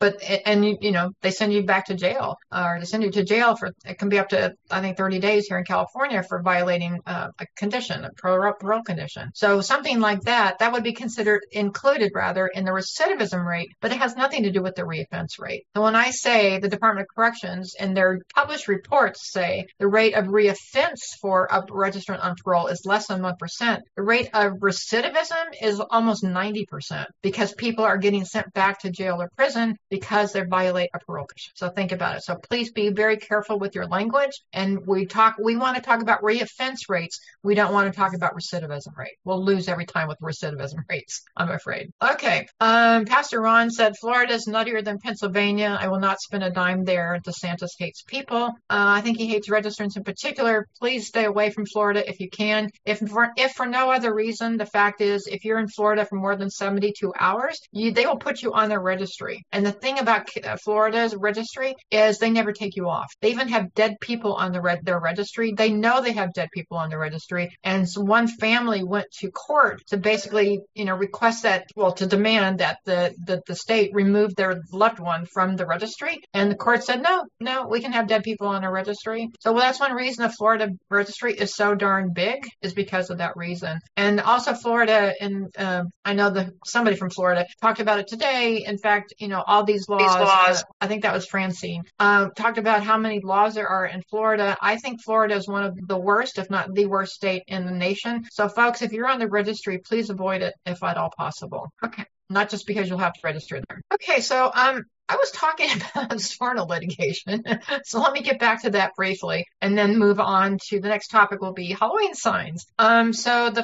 They send you back to jail, or they send you to jail for, it can be up to, I think, 30 days here in California for violating a condition, a parole condition. So something like that would be included in the recidivism rate, but it has nothing to do with the reoffense rate. So when I say the Department of Corrections in their published reports say the rate of reoffense for a registrant on parole is less than 1%, the rate of recidivism is almost 90% because people are getting sent back to jail or prison because they violate a parole condition. So think about it. So please be very careful with your language. And we want to talk about reoffense rates. We don't want to talk about recidivism rate. We'll lose every time with recidivism rates, I'm afraid. Okay. Pastor Ron said, Florida is nuttier than Pennsylvania. I will not spend a dime there. DeSantis hates people. I think he hates registrants in particular. Please stay away from Florida if you can. If for no other reason, the fact is, if you're in Florida for more than 72 hours, they will put you on their registry. And the thing about Florida's registry is they never take you off. They even have dead people on their registry. They know they have dead people on the registry. And so one family went to court to basically, request that, to demand that the state remove their loved one from the registry. And the court said, no, we can have dead people on our registry. So that's one reason the Florida registry is so darn big, is because of that reason. And also Florida, and I know somebody from Florida talked about it today. In fact, all these laws, I think that was Francine, talked about how many laws there are in Florida. I think Florida is one of the worst, if not the worst state in the nation. So folks, if you're on the registry, please avoid it if at all possible. Okay. Not just because you'll have to register there. Okay. So, I was talking about SORNA litigation, so let me get back to that briefly, and then move on to the next topic will be Halloween signs. So the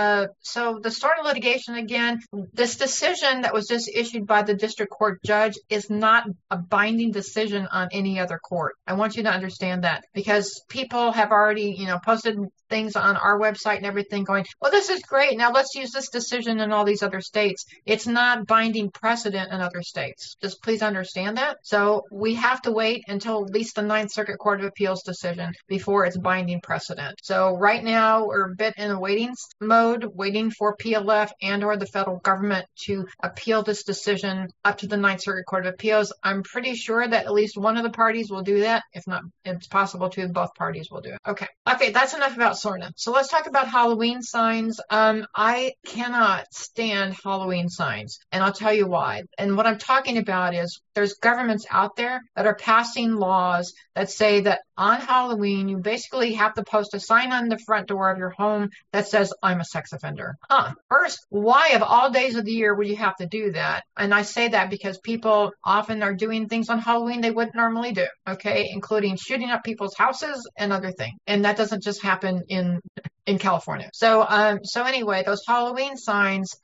SORNA litigation, again, this decision that was just issued by the district court judge is not a binding decision on any other court. I want you to understand that, because people have already, posted things on our website and everything going, well, this is great. Now let's use this decision in all these other states. It's not binding precedent in other states. Just please understand that. So we have to wait until at least the Ninth Circuit Court of Appeals decision before it's binding precedent. So right now we're a bit in a waiting mode, waiting for PLF and or the federal government to appeal this decision up to the Ninth Circuit Court of Appeals. I'm pretty sure that at least one of the parties will do that. If not, it's possible to both parties will do it. Okay, that's enough about SORNA. So let's talk about Halloween signs. I cannot stand Halloween signs, and I'll tell you why. And what I'm talking about is there's governments out there that are passing laws that say that on Halloween, you basically have to post a sign on the front door of your home that says, I'm a sex offender. First, why of all days of the year would you have to do that? And I say that because people often are doing things on Halloween they wouldn't normally do, okay, including shooting up people's houses and other things. And that doesn't just happen in California. So anyway, those Halloween signs,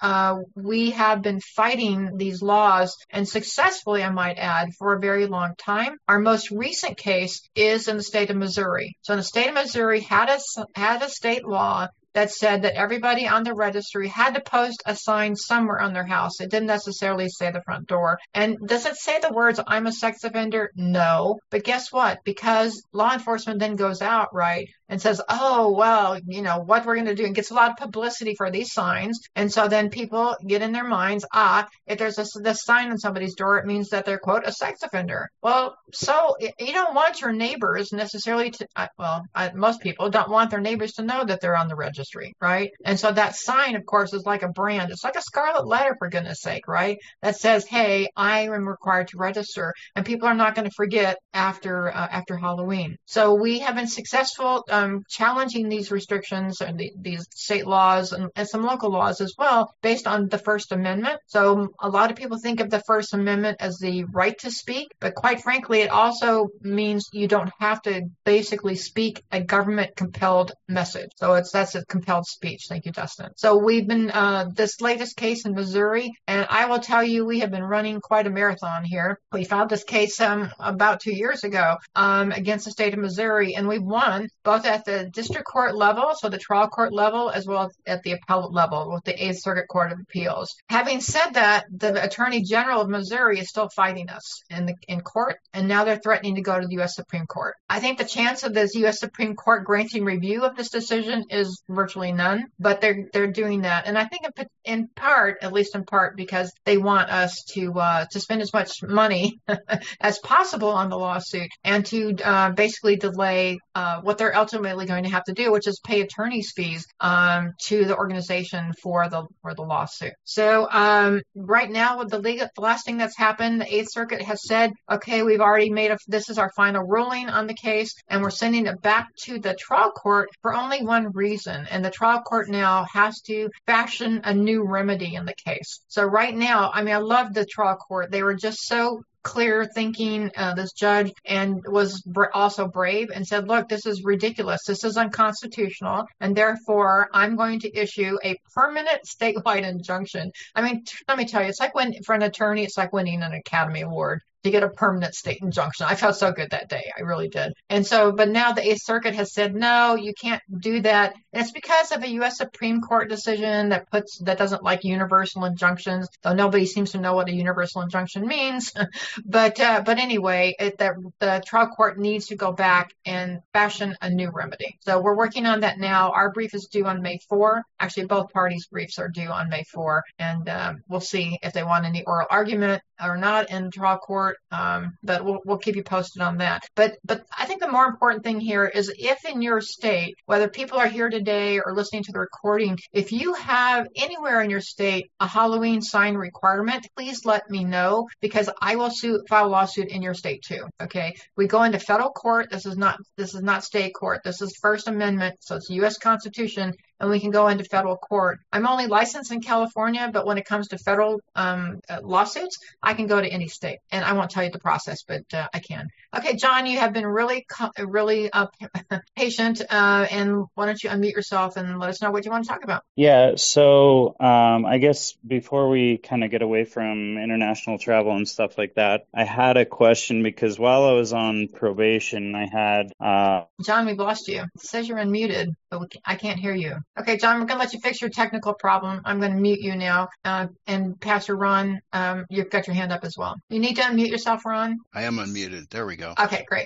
we have been fighting these laws, and successfully, I might add, for a very long time. Our most recent case is in the state of Missouri. So the state of Missouri had a state law that said that everybody on the registry had to post a sign somewhere on their house. It didn't necessarily say the front door. And does it say the words, I'm a sex offender? No. But guess what? Because law enforcement then goes out, right, and says, oh, well, what we're going to do, and gets a lot of publicity for these signs. And so then people get in their minds, if there's this sign on somebody's door, it means that they're, quote, a sex offender. Well, so you don't want your neighbors necessarily most people don't want their neighbors to know that they're on the registry, right? And so that sign, of course, is like a brand. It's like a scarlet letter, for goodness sake, right? That says, hey, I am required to register. And people are not going to forget after Halloween. So we have been successful challenging these restrictions and these state laws and some local laws as well, based on the First Amendment. So a lot of people think of the First Amendment as the right to speak, but quite frankly, it also means you don't have to basically speak a government-compelled message. So that's compelled speech. Thank you, Justin. So we've been, this latest case in Missouri, and I will tell you, we have been running quite a marathon here. We filed this case about 2 years ago against the state of Missouri, and we've won both at the district court level, so the trial court level, as well as at the appellate level with the 8th Circuit Court of Appeals. Having said that, the Attorney General of Missouri is still fighting us in court, and now they're threatening to go to the U.S. Supreme Court. I think the chance of this U.S. Supreme Court granting review of this decision is virtually none, but they're doing that, and I think in part, at least in part, because they want us to spend as much money as possible on the lawsuit and to basically delay what they're ultimately going to have to do, which is pay attorney's fees to the organization for the lawsuit. So right now, with the last thing that's happened, the 8th Circuit has said, okay, we've already this is our final ruling on the case, and we're sending it back to the trial court for only one reason, and the trial court now has to fashion a new remedy in the case. So right now, I mean, I love the trial court. They were just so clear thinking, this judge, and was also brave and said, look, this is ridiculous. This is unconstitutional. And therefore, I'm going to issue a permanent statewide injunction. I mean, let me tell you, it's like for an attorney, it's like winning an Academy Award to get a permanent state injunction. I felt so good that day. I really did. And so, but now the 8th Circuit has said, no, you can't do that. And it's because of a U.S. Supreme Court decision that doesn't like universal injunctions, though nobody seems to know what a universal injunction means. But anyway, the trial court needs to go back and fashion a new remedy. So we're working on that now. Our brief is due on May 4. Actually, both parties' briefs are due on May 4. And we'll see if they want any oral argument or not in trial court. But we'll keep you posted on that. But I think the more important thing here is if in your state, whether people are here today or listening to the recording, if you have anywhere in your state a Halloween sign requirement, please let me know, because I will file a lawsuit in your state too. Okay, we go into federal court. This is not state court. This is First Amendment, so it's U.S. Constitution, and we can go into federal court. I'm only licensed in California, but when it comes to federal lawsuits, I can go to any state. And I won't tell you the process, but I can. Okay, John, you have been really patient, and why don't you unmute yourself and let us know what you want to talk about? Yeah, so I guess before we kind of get away from international travel and stuff like that, I had a question because while I was on probation, I had... John, we've lost you. It says you're unmuted, but I can't hear you. Okay, John, we're going to let you fix your technical problem. I'm going to mute you now. And Pastor Ron, you've got your hand up as well. You need to unmute yourself, Ron. I am unmuted. There we go. Okay, great.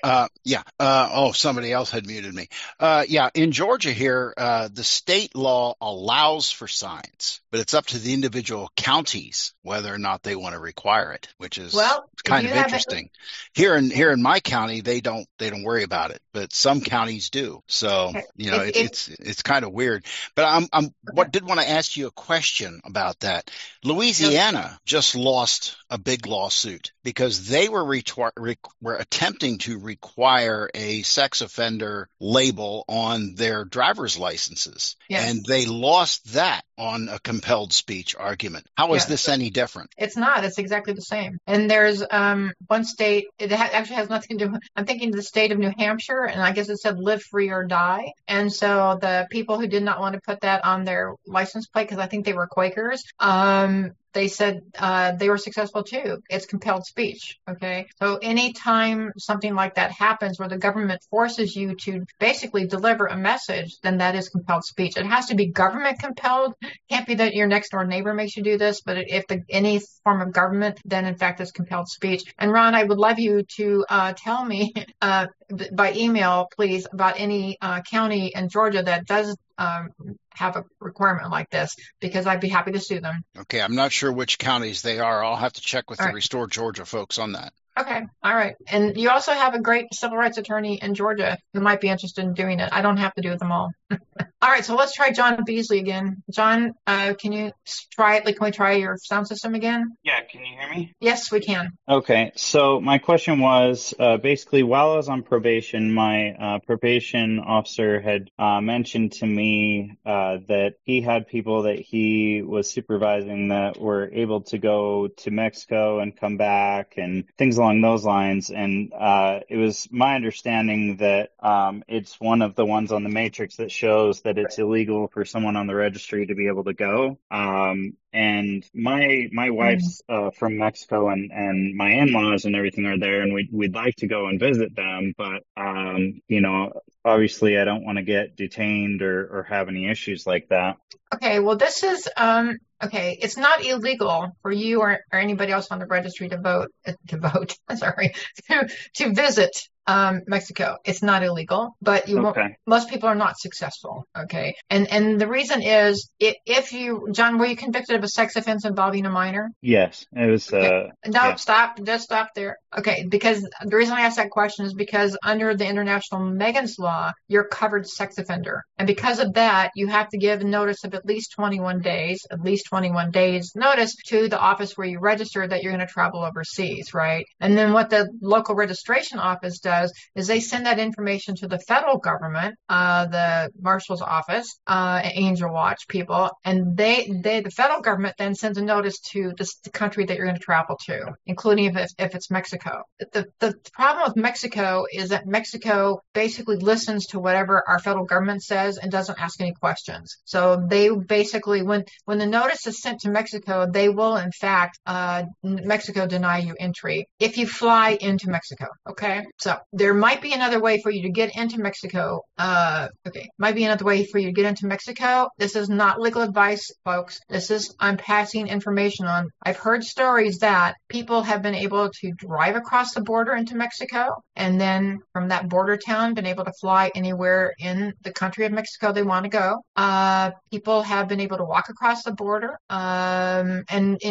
Somebody else had muted me. In Georgia here, the state law allows for signs, but it's up to the individual counties whether or not they want to require it, which is kind of interesting. Here in my county, they don't worry about it, but some counties do. So, okay. It's kind of weird. But did want to ask you a question about that. Louisiana just lost a big lawsuit because they were attempting to require a sex offender label on their driver's licenses. Yes. And they lost that on a compelled speech argument. How is this any different? It's not. It's exactly the same. And there's one state, it actually has nothing to do, I'm thinking the state of New Hampshire, and I guess it said live free or die. And so the people who did not want to put that on their license plate, because I think they were Quakers, they said they were successful too. It's compelled speech. Okay. So anytime something like that happens where the government forces you to basically deliver a message, then that is compelled speech. It has to be government compelled. Can't be that your next door neighbor makes you do this, but if any form of government, then in fact it's compelled speech. And Ron, I would love you to tell me by email, please, about any county in Georgia that does have a requirement like this, because I'd be happy to sue them. Okay, I'm not sure which counties they are. I'll have to check with the Restore Georgia folks on that. Okay, all right. And you also have a great civil rights attorney in Georgia who might be interested in doing it. I don't have to do them all. All right, so let's try John Beasley again. John, can you try it? Can we try your sound system again? Yeah, can you hear me? Yes, we can. Okay, so my question was, basically, while I was on probation, my probation officer had mentioned to me that he had people that he was supervising that were able to go to Mexico and come back and things along those lines. And it was my understanding that it's one of the ones on the matrix that shows that that it's illegal for someone on the registry to be able to go. And my wife's from Mexico, and my in-laws and everything are there, and we'd like to go and visit them, but obviously I don't want to get detained or have any issues like that. Okay, well, this is okay. It's not illegal for you or anybody else on the registry to visit Mexico. It's not illegal, but most people are not successful. Okay, and the reason is if you, John, were you convicted of a sex offense involving a minor? Yes, it was. Okay. No, stop. Just stop there. Okay, because the reason I asked that question is because under the International Megan's Law, you're a covered sex offender, and because of that, you have to give notice of at least 21 days notice to the office where you register that you're going to travel overseas, right? And then what the local registration office does is they send that information to the federal government, the marshal's office, Angel Watch people, and the federal government then sends a notice to the country that you're going to travel to, including if it's Mexico. The problem with Mexico is that Mexico basically listens to whatever our federal government says and doesn't ask any questions. So they basically, when the notice is sent to Mexico, they will in fact Mexico deny you entry if you fly into Mexico. Okay, so there might be another way for you to get into Mexico. This is not legal advice, folks. I'm passing information on. I've heard stories that people have been able to drive across the border into Mexico, and then from that border town been able to fly anywhere in the country of Mexico they want to go. People have been able to walk across the border, and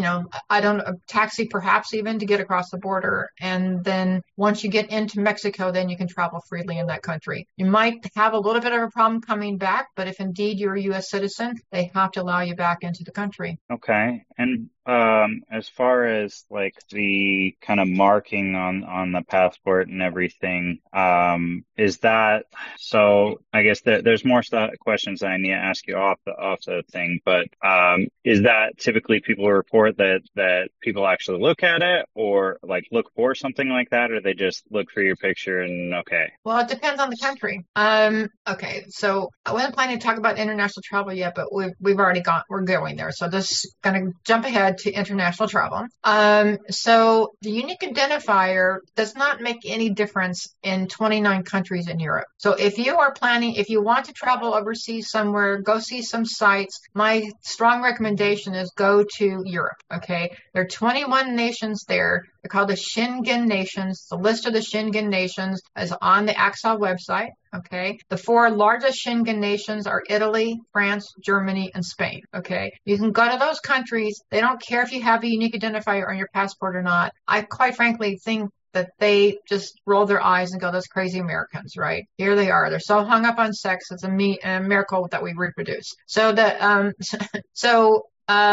a taxi perhaps even to get across the border. And then once you get into Mexico, then you can travel freely in that country. You might have a little bit of a problem coming back, but if indeed you're a U.S. citizen, they have to allow you back into the country. Okay. And as far as like the kind of marking on the passport and everything, is that, so I guess there's more questions that I need to ask you off the thing, but is that typically people report that people actually look at it or like look for something like that, or they just look for your picture and okay? Well, it depends on the country. Okay, so I wasn't planning to talk about international travel yet, but we're going there. So just going to jump ahead to international travel. So the unique identifier does not make any difference in 29 countries in Europe. So if you want to travel overseas somewhere, go see some sites, my strong recommendation is go to Europe. Okay, there are 21 nations there. They're called the Schengen nations. The list of the Schengen nations is on the Axel website. Okay. The 4 largest Schengen nations are Italy, France, Germany, and Spain. Okay. You can go to those countries. They don't care if you have a unique identifier on your passport or not. I quite frankly think that they just roll their eyes and go, those crazy Americans, right? Here they are. They're so hung up on sex. It's a miracle that we reproduce. So So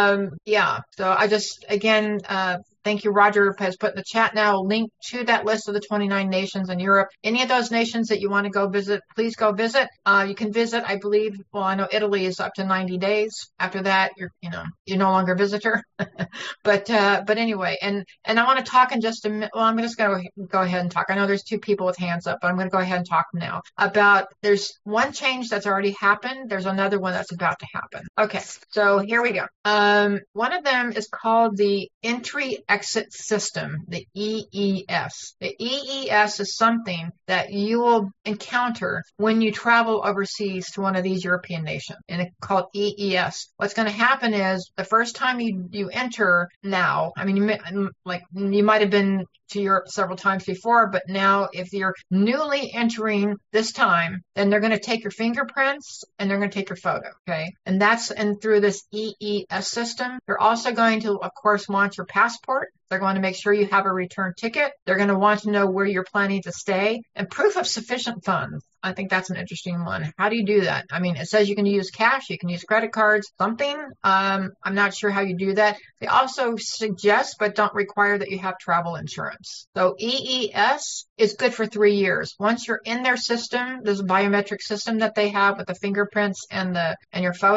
I just, again, thank you. Roger has put in the chat now a link to that list of the 29 nations in Europe. Any of those nations that you want to go visit, please go visit. You can visit, I believe, well, I know Italy is up to 90 days. After that, you're no longer a visitor. But anyway, and I want to talk in just a minute. Well, I'm just going to go ahead and talk. I know there's 2 people with hands up, but I'm going to go ahead and talk now about, there's one change that's already happened. There's another one that's about to happen. Okay, so here we go. One of them is called the Entry-Exit System, the EES. The EES is something that you will encounter when you travel overseas to one of these European nations, and it's called EES. What's going to happen is the first time you enter now, I mean, you might have been to Europe several times before, but now if you're newly entering this time, then they're going to take your fingerprints and they're going to take your photo. Okay. And through this EES system, they're also going to, of course, want your passport. They're going to make sure you have a return ticket. They're going to want to know where you're planning to stay and proof of sufficient funds. I think that's an interesting one. How do you do that? I mean, it says you can use cash, you can use credit cards, something. I'm not sure how you do that. They also suggest, but don't require, that you have travel insurance. So EES is good for 3 years. Once you're in their system, there's a biometric system that they have with the fingerprints and your photo.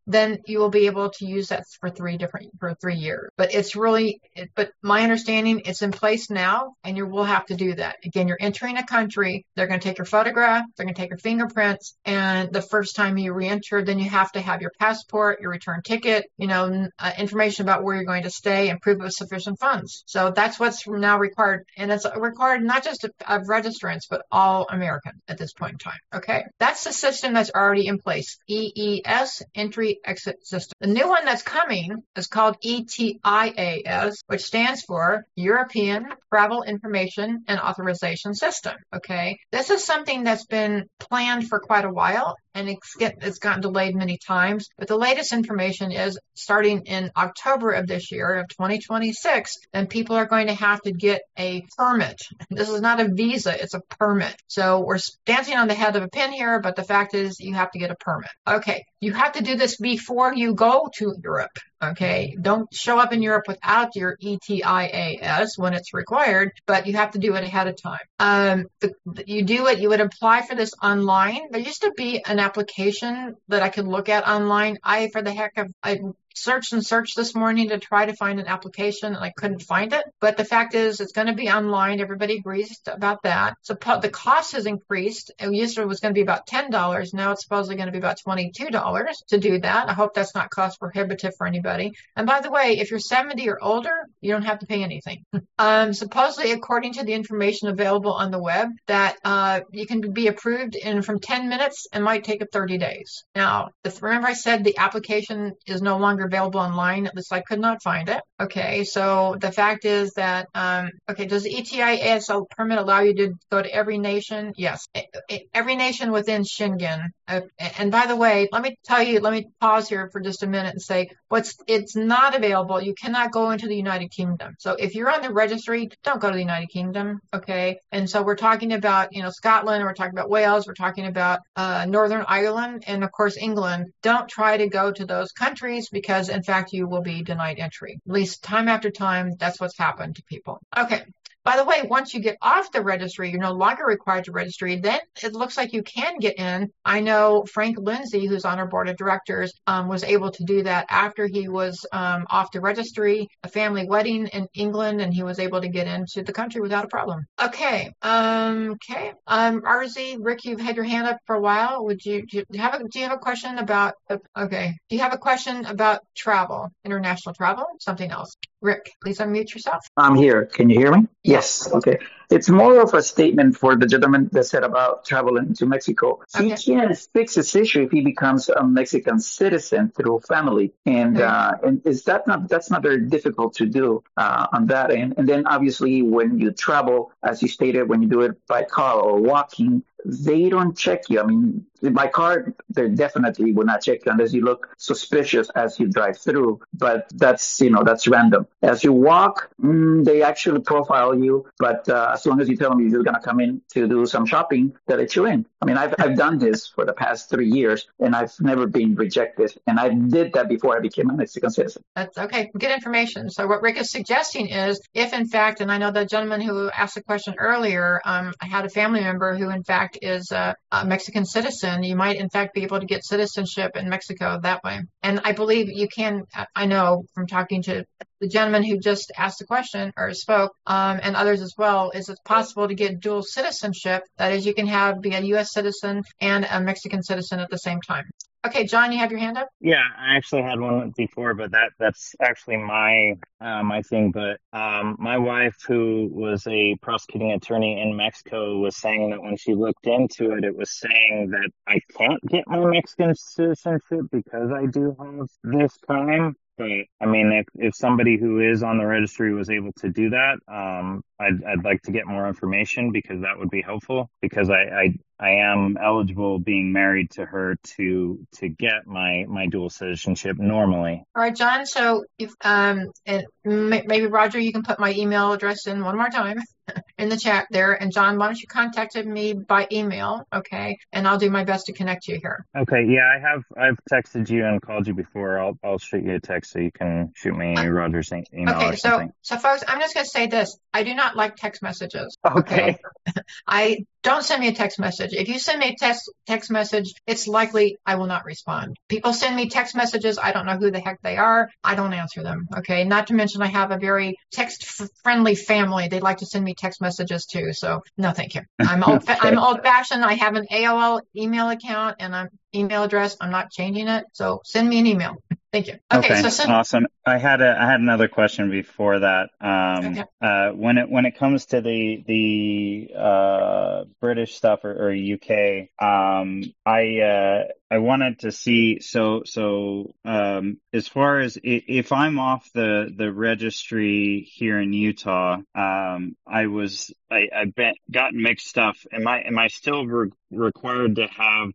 then you will be able to use that for 3 years. But but my understanding, it's in place now, and you will have to do that. Again, you're entering a country. They're going to take your photograph. They're going to take your fingerprints. And the first time you re-enter, then you have to have your passport, your return ticket, information about where you're going to stay, and proof of sufficient funds. So that's what's now required. And it's required not just of registrants, but all Americans at this point in time. Okay. That's the system that's already in place. EES, Entry Exit System. The new one that's coming is called ETIAS, which stands for European Travel Information and Authorization System. Okay. This is something that's been planned for quite a while, and it's gotten delayed many times. But the latest information is starting in October of this year, of 2026, then people are going to have to get a permit. This is not a visa, it's a permit. So we're dancing on the head of a pin here, but the fact is you have to get a permit. Okay, you have to do this before you go to Europe. Okay, don't show up in Europe without your ETIAS when it's required, but you have to do it ahead of time. You would apply for this online. There used to be an application that I could look at online. I searched this morning to try to find an application, and I couldn't find it. But the fact is, it's going to be online. Everybody agrees about that. So the cost has increased. It used to was going to be about $10. Now it's supposedly going to be about $22 to do that. I hope that's not cost prohibitive for anybody. And by the way, if you're 70 or older, you don't have to pay anything. Supposedly, according to the information available on the web, that you can be approved from 10 minutes and might take 30 days. Now, remember I said the application is no longer available online. At least I could not find it. Okay, so the fact is that, does the ETIAS permit allow you to go to every nation? Yes, every nation within Schengen. And by the way, let me pause here for just a minute and say, it's not available. You cannot go into the United Kingdom. So if you're on the registry, don't go to the United Kingdom. Okay, and so we're talking about, Scotland, we're talking about Wales, we're talking about Northern Ireland, and of course England. Don't try to go to those countries, because in fact you will be denied entry. At least time after time, that's what's happened to people. Okay. By the way, once you get off the registry, you're no longer required to register. Then it looks like you can get in. I know Frank Lindsay, who's on our board of directors, was able to do that after he was off the registry, a family wedding in England, and he was able to get into the country without a problem. Okay. RZ, Rick, you've had your hand up for a while. Do you have a question about? Okay. Do you have a question about travel, international travel, something else? Rick, please unmute yourself. I'm here. Can you hear me? Yes. Okay. It's more of a statement for the gentleman that said about traveling to Mexico. He can fix this issue if he becomes a Mexican citizen through family. And that's not very difficult to do on that end. And then obviously when you travel, as you stated, when you do it by car or walking, they don't check you. I mean, by car, they definitely will not check you unless you look suspicious as you drive through. But that's random. As you walk, they actually profile you. But as long as you tell them you're going to come in to do some shopping, they'll let you in. I mean, I've done this for the past 3 years, and I've never been rejected. And I did that before I became a Mexican citizen. That's okay. Good information. So what Rick is suggesting is, if in fact, and I know the gentleman who asked the question earlier, I had a family member who in fact is a Mexican citizen, you might in fact be able to get citizenship in Mexico that way. And I believe you can, I know from talking to the gentleman who just asked the question or spoke, and others as well, is it's possible to get dual citizenship. That is, you can be a U.S. citizen and a Mexican citizen at the same time. Okay, John, you have your hand up? Yeah, I actually had one before, but that's actually my thing. But my wife, who was a prosecuting attorney in Mexico, was saying that when she looked into it, it was saying that I can't get my Mexican citizenship because I do have this crime. But I mean, if somebody who is on the registry was able to do that, I'd like to get more information, because that would be helpful, because I am eligible, being married to her, to get my dual citizenship normally. All right, John. So if and maybe Roger, you can put my email address in one more time in the chat there. And John, why don't you contact me by email, okay? And I'll do my best to connect you here. Okay. Yeah, I've texted you and called you before. I'll shoot you a text so you can shoot me Roger's email. Okay. So folks, I'm just going to say this: I do not like text messages. Okay. I don't send me a text message. If you send me a text message, it's likely I will not respond. People send me text messages. I don't know who the heck they are. I don't answer them. Okay. Not to mention I have a very text-friendly family. They like to send me text messages too. So no, thank you. I'm old-fashioned. I have an AOL email account and I'm email address. I'm not changing it. So send me an email. Thank you. Okay, awesome. I had another question before that. When it comes to the British stuff or UK, I wanted to see as far as if I'm off the registry here in Utah, I got mixed stuff. Am I still required to have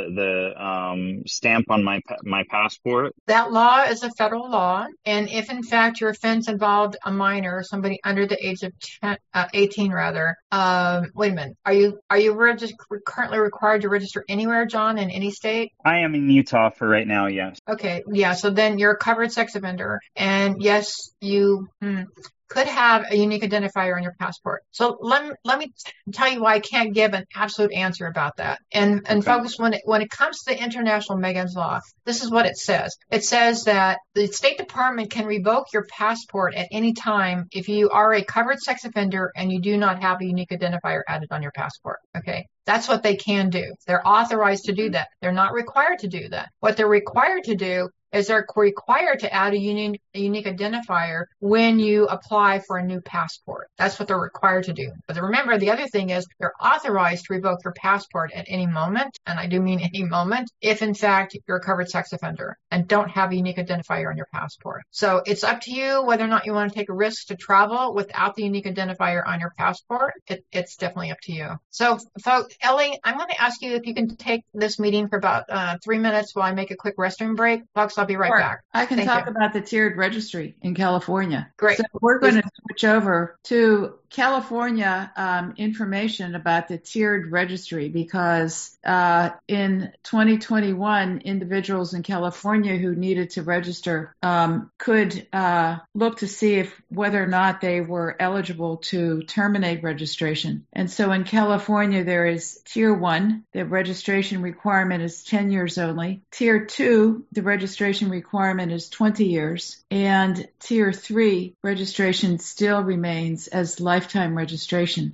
the stamp on my passport? That law is a federal law, and if in fact your offense involved a minor, somebody under the age of 18 rather, wait a minute, are you currently required to register anywhere, John, in any state? I am in Utah for right now, yes. Okay, yeah, so then you're a covered sex offender, and yes, you could have a unique identifier on your passport. So let me tell you why I can't give an absolute answer about that. And folks, when it comes to the International Megan's Law, this is what it says. It says that the State Department can revoke your passport at any time if you are a covered sex offender and you do not have a unique identifier added on your passport. Okay. That's what they can do. They're authorized to do that. They're not required to do that. What they're required to do is they're required to add a unique identifier when you apply for a new passport. That's what they're required to do. But remember, the other thing is they're authorized to revoke your passport at any moment, and I do mean any moment, if in fact you're a covered sex offender and don't have a unique identifier on your passport. So it's up to you whether or not you want to take a risk to travel without the unique identifier on your passport. It's definitely up to you. So, folks, Ellie, I'm going to ask you if you can take this meeting for about 3 minutes while I make a quick restroom break. Folks, I'll be right back. I can talk about the tiered registry in California. Great. So we're going to switch over to California information about the tiered registry because in 2021, individuals in California who needed to register could look to see whether or not they were eligible to terminate registration. And so in California, there is Tier 1. The registration requirement is 10 years only. Tier 2, the registration requirement is 20 years. And Tier 3, registration still remains as lifetime registration.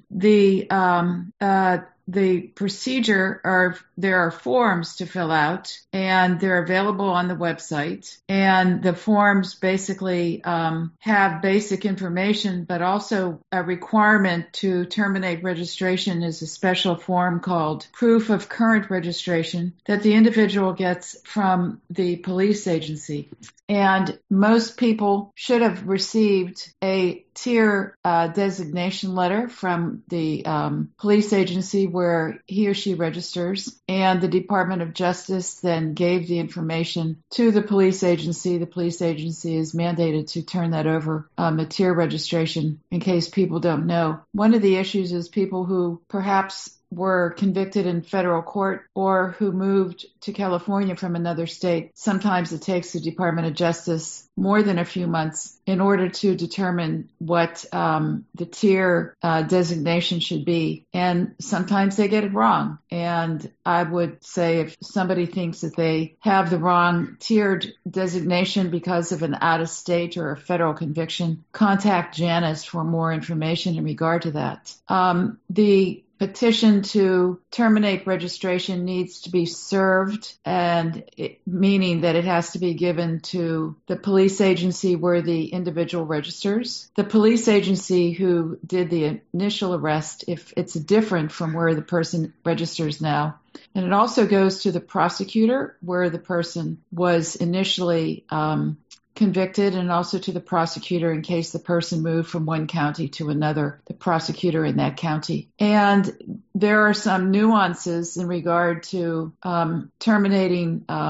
The procedure there are forms to fill out and they're available on the website. And the forms basically have basic information, but also a requirement to terminate registration is a special form called proof of current registration that the individual gets from the police agency. And most people should have received a tier designation letter from the police agency where he or she registers, and the Department of Justice then gave the information to the police agency. The police agency is mandated to turn that over, a tier registration, in case people don't know. One of the issues is people who perhaps were convicted in federal court or who moved to California from another state. Sometimes it takes the Department of Justice more than a few months in order to determine what the tier designation should be. And sometimes they get it wrong. And I would say if somebody thinks that they have the wrong tiered designation because of an out-of-state or a federal conviction, contact Janice for more information in regard to that. The petition to terminate registration needs to be served, and meaning that it has to be given to the police agency where the individual registers, the police agency who did the initial arrest if it's different from where the person registers now. And it also goes to the prosecutor where the person was initially convicted, and also to the prosecutor in case the person moved from one county to another, the prosecutor in that county. And there are some nuances in regard to terminating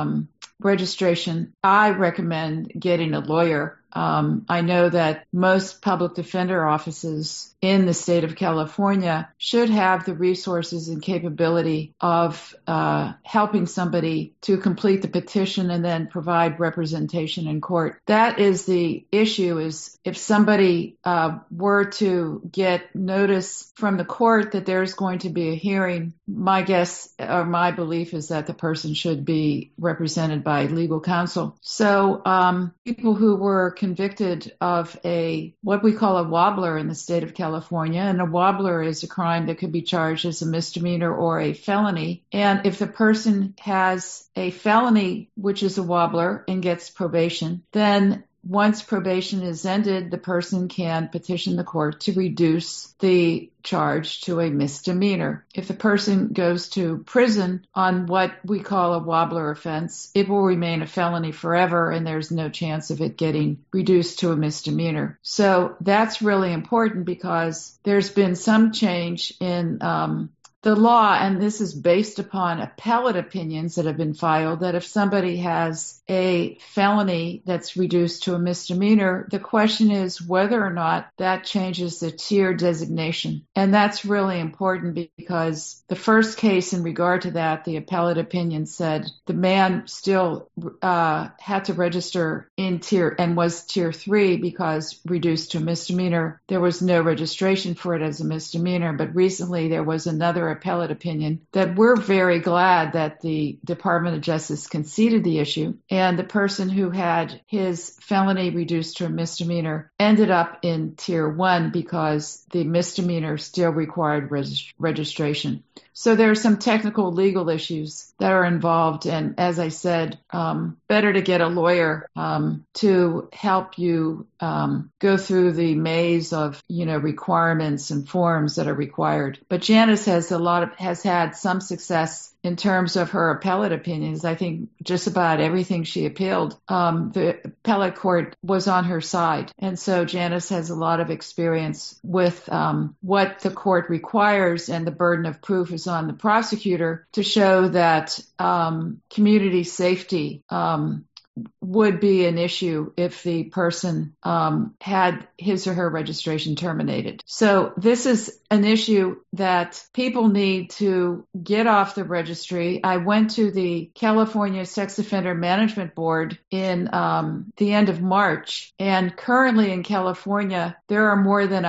registration, I recommend getting a lawyer. I know that most public defender offices in the state of California should have the resources and capability of helping somebody to complete the petition and then provide representation in court. That is the issue, is if somebody were to get notice from the court that there's going to be a hearing, my guess or my belief is that the person should be represented by legal counsel. So people who were convicted of what we call a wobbler in the state of California, and a wobbler is a crime that could be charged as a misdemeanor or a felony. And if the person has a felony, which is a wobbler, and gets probation, then once probation is ended, the person can petition the court to reduce the charge to a misdemeanor. If the person goes to prison on what we call a wobbler offense, it will remain a felony forever, and there's no chance of it getting reduced to a misdemeanor. So that's really important because there's been some change in the law, and this is based upon appellate opinions that have been filed, that if somebody has a felony that's reduced to a misdemeanor, the question is whether or not that changes the tier designation. And that's really important because the first case in regard to that, the appellate opinion said the man still had to register in tier and was tier 3 because reduced to a misdemeanor. There was no registration for it as a misdemeanor, but recently there was another appellate opinion that we're very glad that the Department of Justice conceded the issue, and the person who had his felony reduced to a misdemeanor ended up in tier 1 because the misdemeanor still required registration. So there are some technical legal issues that are involved, and as I said, better to get a lawyer to help you go through the maze of requirements and forms that are required. But Janice has had some success in terms of her appellate opinions. I think just about everything she appealed, the appellate court was on her side. And so Janice has a lot of experience with what the court requires, and the burden of proof is on the prosecutor to show that community safety would be an issue if the person had his or her registration terminated. So this is an issue that people need to get off the registry. I went to the California Sex Offender Management Board in the end of March, and currently in California, there are more than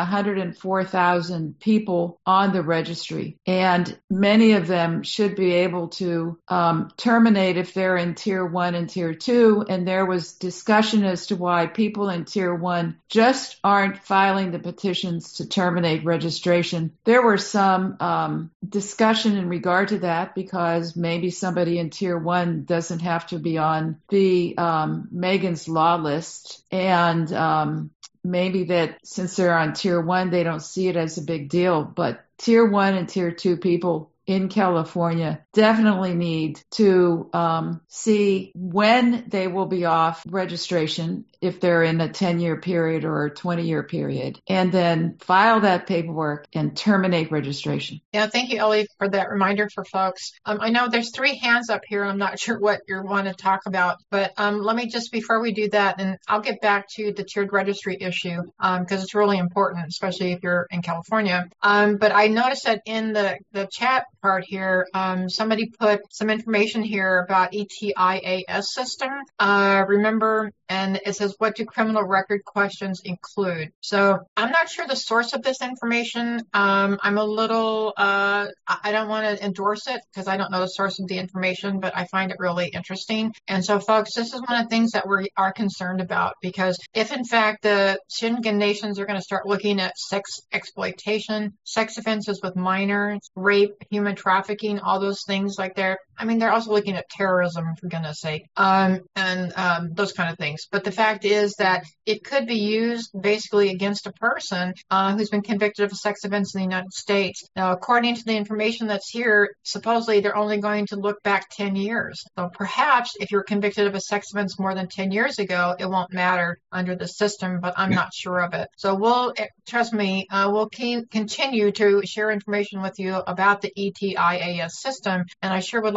104,000 people on the registry, and many of them should be able to terminate if they're in Tier 1 and Tier 2, and there was discussion as to why people in Tier 1 just aren't filing the petitions to terminate registration. There were some discussion in regard to that because maybe somebody in Tier 1 doesn't have to be on the Megan's Law list, and maybe that since they're on Tier 1, they don't see it as a big deal. But Tier 1 and Tier 2 people in California definitely need to see when they will be off registration if they're in a 10-year period or a 20-year period, and then file that paperwork and terminate registration. Yeah, thank you, Ellie, for that reminder for folks. I know there's 3 hands up here. I'm not sure what you want to talk about, but let me just, before we do that, and I'll get back to the tiered registry issue because it's really important, especially if you're in California. But I noticed that in the chat part here, somebody put some information here about ETIAS system. Remember, and it says, what do criminal record questions include? So I'm not sure the source of this information. I'm a little, I don't want to endorse it because I don't know the source of the information, but I find it really interesting. And so folks, this is one of the things that we are concerned about, because if in fact the Schengen nations are going to start looking at sex exploitation, sex offenses with minors, rape, human trafficking, all those things like that. I mean, they're also looking at terrorism, for goodness sake, and those kind of things. But the fact is that it could be used basically against a person who's been convicted of a sex offense in the United States. Now, according to the information that's here, supposedly they're only going to look back 10 years. So perhaps if you're convicted of a sex offense more than 10 years ago, it won't matter under the system, but I'm not sure of it. So trust me, we'll continue to share information with you about the ETIAS system, and I sure would like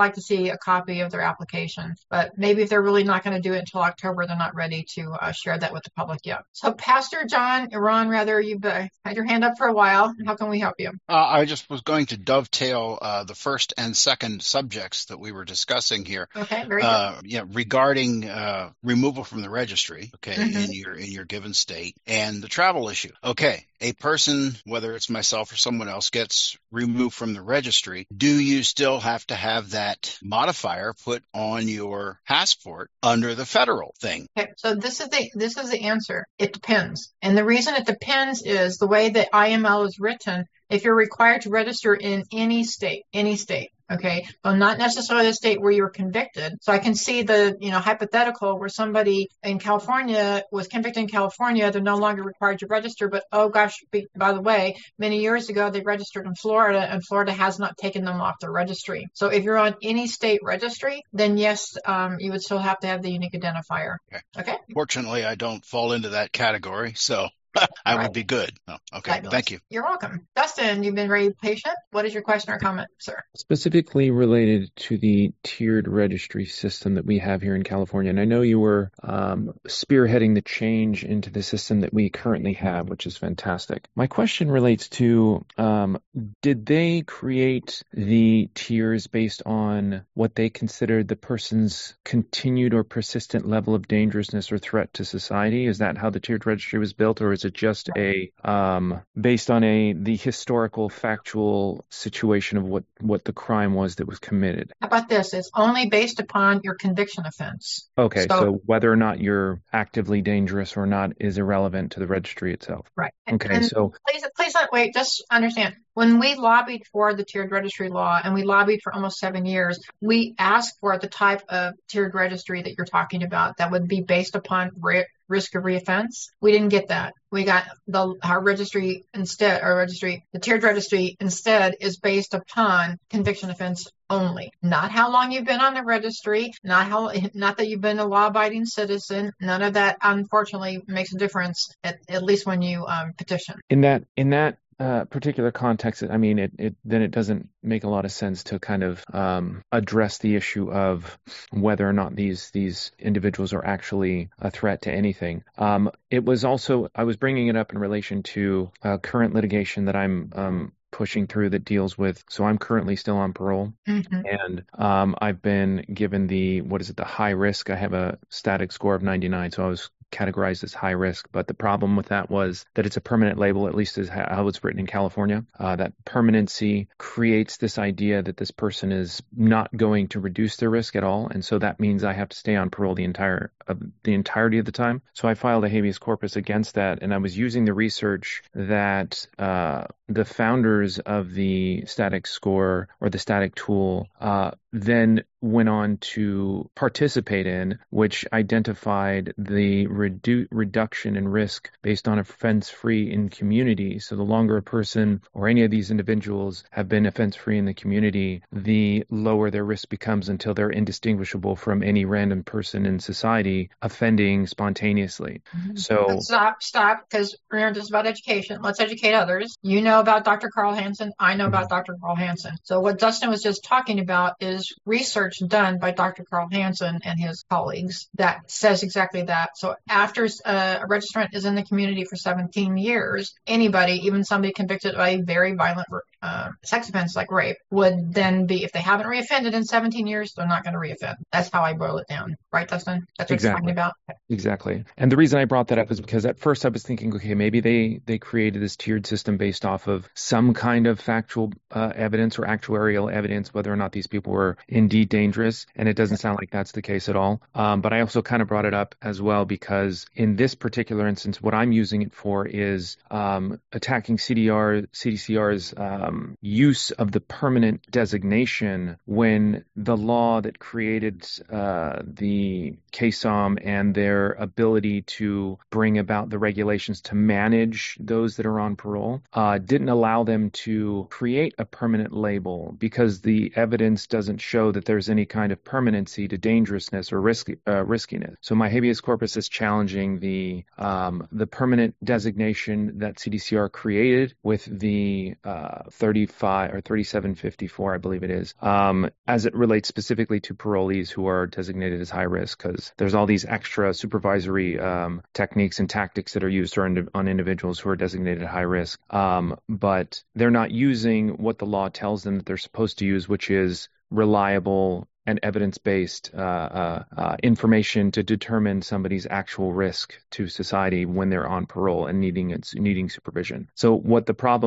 like to see a copy of their application. But maybe if they're really not going to do it until October, they're not ready to share that with the public yet. So Pastor Ron, you've had your hand up for a while. How can we help you? I just was going to dovetail the first and second subjects that we were discussing here. Okay, very good. Regarding removal from the registry, in your given state, and the travel issue. Okay, a person, whether it's myself or someone else, gets removed from the registry. Do you still have to have that modifier put on your passport under the federal thing? Okay, so this is the answer. It depends. And the reason it depends is the way that IML is written. If you're required to register in any state, okay, so not necessarily the state where you were convicted. So I can see the, hypothetical where somebody in California was convicted in California, they're no longer required to register, but oh gosh, by the way, many years ago they registered in Florida and Florida has not taken them off the registry. So if you're on any state registry, then yes, you would still have to have the unique identifier. Okay. Fortunately, I don't fall into that category, so I would be good. Oh, okay, fabulous. Thank you. You're welcome. Dustin, you've been very patient. What is your question or comment, sir? Specifically related to the tiered registry system that we have here in California. And I know you were spearheading the change into the system that we currently have, which is fantastic. My question relates to, did they create the tiers based on what they considered the person's continued or persistent level of dangerousness or threat to society? Is that how the tiered registry was built, or is it just based on the historical factual situation of what the crime was that was committed? How about this? It's only based upon your conviction offense. Okay, so whether or not you're actively dangerous or not is irrelevant to the registry itself. Right. Okay, and so please wait. Just understand. When we lobbied for the tiered registry law, and we lobbied for almost 7 years, we asked for the type of tiered registry that you're talking about that would be based upon risk of reoffense. We didn't get that. We got our registry instead. The tiered registry instead is based upon conviction offense only. Not how long you've been on the registry, not that you've been a law-abiding citizen. None of that, unfortunately, makes a difference. At least when you petition. In that particular context, I mean, it doesn't make a lot of sense to kind of address the issue of whether or not these individuals are actually a threat to anything. It was also, I was bringing it up in relation to current litigation that I'm pushing through that deals with, so I'm currently still on parole, and I've been given the high risk. I have a static score of 99, so I was categorized as high risk, but the problem with that was that it's a permanent label, at least is how it's written in California. That permanency creates this idea that this person is not going to reduce their risk at all, and so that means I have to stay on parole the entirety of the time. So I filed a habeas corpus against that, and I was using the research that the founders of the static score or the static tool then went on to participate in, which identified the reduction in risk based on offense-free in community. So the longer a person or any of these individuals have been offense-free in the community, the lower their risk becomes until they're indistinguishable from any random person in society offending spontaneously. So stop, because remember, this is about education. Let's educate others. You know about Dr. Carl Hansen. I know about Dr. Carl Hansen. So what Dustin was just talking about is research done by Dr. Carl Hansen and his colleagues that says exactly that. So after a registrant is in the community for 17 years, anybody, even somebody convicted of a very violent sex offense like rape, would then be, if they haven't reoffended in 17 years, they're not going to reoffend. That's how I boil it down. Right, Dustin? That's what you're talking about? Exactly. And the reason I brought that up is because at first I was thinking, okay, maybe they created this tiered system based off of some kind of factual evidence or actuarial evidence, whether or not these people were indeed dangerous. And it doesn't sound like that's the case at all. But I also kind of brought it up as well because in this particular instance, what I'm using it for is attacking CDCR's use of the permanent designation when the law that created the KSOM and their ability to bring about the regulations to manage those that are on parole didn't allow them to create a permanent label because the evidence doesn't show that there's any kind of permanency to dangerousness or riskiness. So my habeas corpus is challenging the permanent designation that CDCR created with the 35 or 3754, I believe it is, as it relates specifically to parolees who are designated as high risk, because there's all these extra supervisory techniques and tactics that are used on individuals who are designated high risk. But they're not using what the law tells them that they're supposed to use, which is reliable and evidence-based information to determine somebody's actual risk to society when they're on parole and needing supervision. So what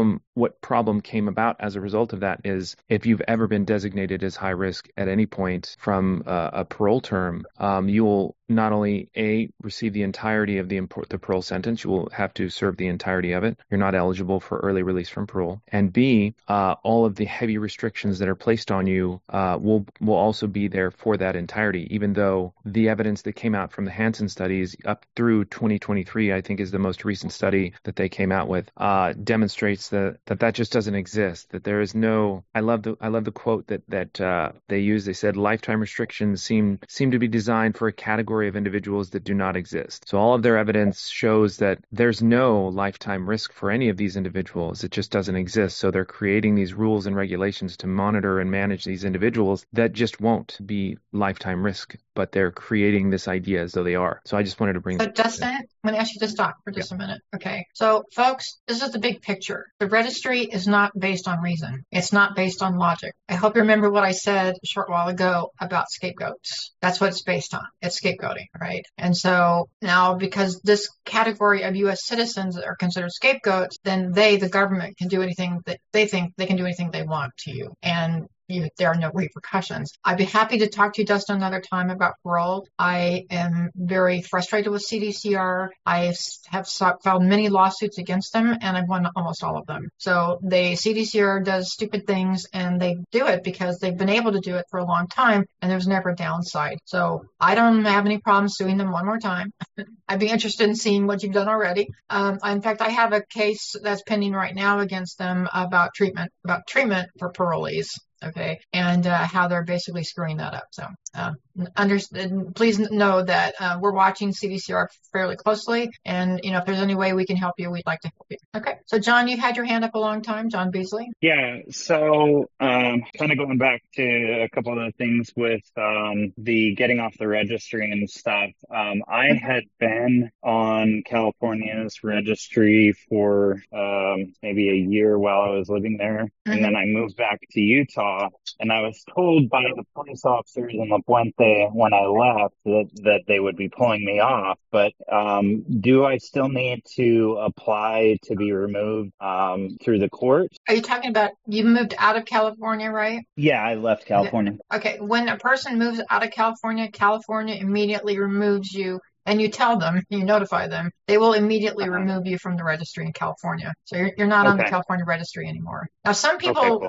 problem came about as a result of that is, if you've ever been designated as high risk at any point from a parole term, you will not only receive the entirety of the parole sentence, you will have to serve the entirety of it. You're not eligible for early release from parole, and B, all of the heavy restrictions that are placed on you will also be there for that entirety, even though the evidence that came out from the Hansen studies up through 2023, I think is the most recent study that they came out with, demonstrates that just doesn't exist, that there is no, I love the quote that they used. They said lifetime restrictions seem to be designed for a category of individuals that do not exist. So all of their evidence shows that there's no lifetime risk for any of these individuals. It just doesn't exist. So they're creating these rules and regulations to monitor and manage these individuals that just won't be lifetime risk, but they're creating this idea as though they are. So I just wanted to bring that. Dustin, I'm going to ask you to stop for just a minute. Okay. So folks, this is the big picture. The registry is not based on reason. It's not based on logic. I hope you remember what I said a short while ago about scapegoats. That's what it's based on. It's scapegoating, right? And so now, because this category of U.S. citizens are considered scapegoats, then the government, can do anything that they think they can do anything they want to you. And there are no repercussions. I'd be happy to talk to you, Dustin, another time about parole. I am very frustrated with CDCR. I have filed many lawsuits against them, and I've won almost all of them. So CDCR does stupid things, and they do it because they've been able to do it for a long time, and there's never a downside. So I don't have any problem suing them one more time. I'd be interested in seeing what you've done already. In fact, I have a case that's pending right now against them about treatment for parolees. Okay, and how they're basically screwing that up. So please know that we're watching CDCR fairly closely, and if there's any way we can help you, we'd like to help you. Okay, so John, you've had your hand up a long time, John Beasley. Yeah, so kind of going back to a couple of the things with the getting off the registry and stuff. I had been on California's registry for maybe a year while I was living there, and then I moved back to Utah. And I was told by the police officers in La Puente when I left that they would be pulling me off. But do I still need to apply to be removed through the court? Are you talking about you moved out of California, right? Yeah, I left California. Okay. When a person moves out of California, California immediately removes you. And you tell them, you notify them, they will immediately remove you from the registry in California. So you're not on the California registry anymore. Now, some people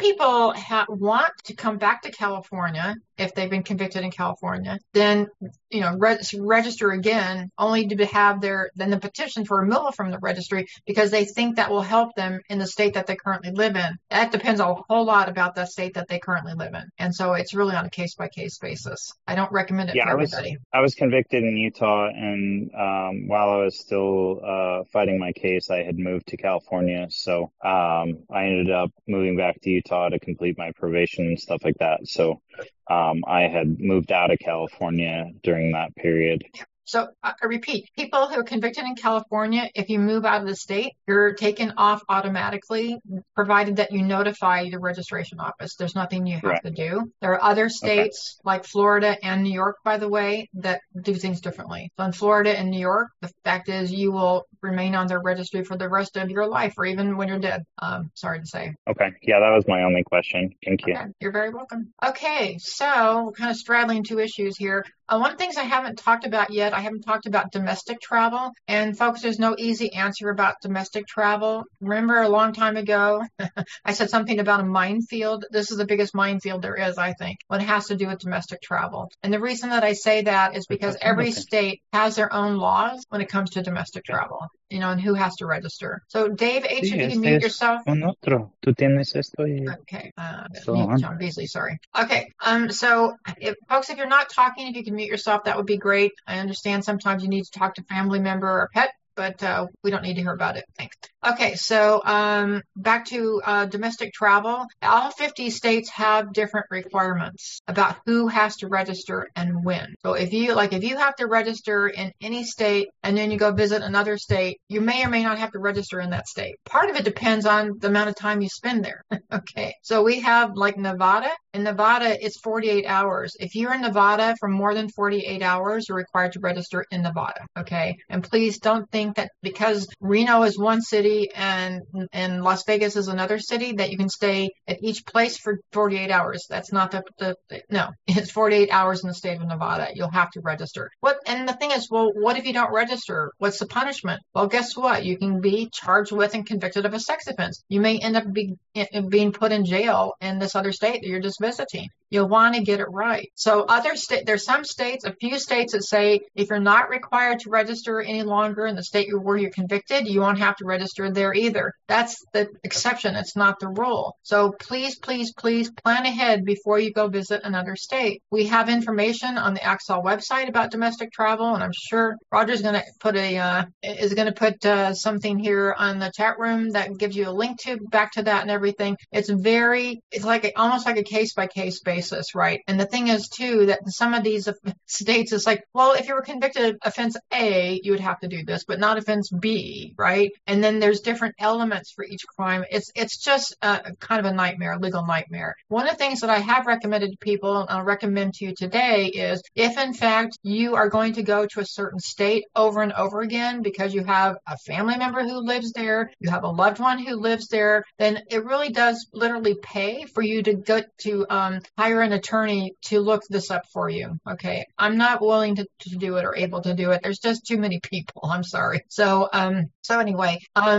want to come back to California if they've been convicted in California, then register again, only to have the petition for removal from the registry, because they think that will help them in the state that they currently live in. That depends a whole lot about the state that they currently live in, and so it's really on a case by case basis. I don't recommend it for everybody. I was convicted in Utah, and while I was still fighting my case, I had moved to California, so I ended up moving back to Utah to complete my probation and stuff like that. So I had moved out of California during that period. So I repeat, people who are convicted in California, if you move out of the state, you're taken off automatically, provided that you notify the registration office. There's nothing you have to do. There are other states like Florida and New York, by the way, that do things differently. So in Florida and New York, the fact is you will remain on their registry for the rest of your life, or even when you're dead. Sorry to say. Okay. Yeah, that was my only question. Thank you. Okay. You're very welcome. Okay. So we're kind of straddling two issues here. One of the things I haven't talked about yet, I haven't talked about domestic travel. And folks, there's no easy answer about domestic travel. Remember a long time ago, I said something about a minefield. This is the biggest minefield there is, I think, when it has to do with domestic travel. And the reason that I say that is because every state has their own laws when it comes to domestic travel, and who has to register. So Dave H., if you can mute yourself. Okay. John Beasley, sorry. Okay. So folks, if you're not talking, if you can mute yourself, that would be great. I understand sometimes you need to talk to a family member or pet, but we don't need to hear about it. Thanks. Okay, so back to domestic travel. All 50 states have different requirements about who has to register and when. So if you have to register in any state and then you go visit another state, you may or may not have to register in that state. Part of it depends on the amount of time you spend there. Okay, so we have like Nevada. In Nevada, it's 48 hours. If you're in Nevada for more than 48 hours, you're required to register in Nevada. Okay, and please don't think that because Reno is one city and Las Vegas is another city that you can stay at each place for 48 hours. That's not no, it's 48 hours in the state of Nevada. You'll have to register. And the thing is, well, what if you don't register? What's the punishment? Well, guess what? You can be charged with and convicted of a sex offense. You may end up being put in jail in this other state that you're just visiting. You'll want to get it right. So there's some states, a few states that say if you're not required to register any longer in the state where you're convicted, you won't have to register there either. That's the exception. It's not the rule. So please, please, please plan ahead before you go visit another state. We have information on the Axol website about domestic travel, and I'm sure Roger's going to put something here on the chat room that gives you a link back to that and everything. It's almost like a case by case basis, right? And the thing is too that some of these states is like, well, if you were convicted of offense A, you would have to do this, but not offense B, right? And then there's different elements for each crime. It's just kind of a nightmare, a legal nightmare. One of the things that I have recommended to people, and I'll recommend to you today, is if in fact you are going to go to a certain state over and over again because you have a family member who lives there, you have a loved one who lives there, then it really does literally pay for you to go to hire an attorney to look this up for you. Okay, I'm not willing to do it or able to do it. There's just too many people. I'm sorry. So anyway,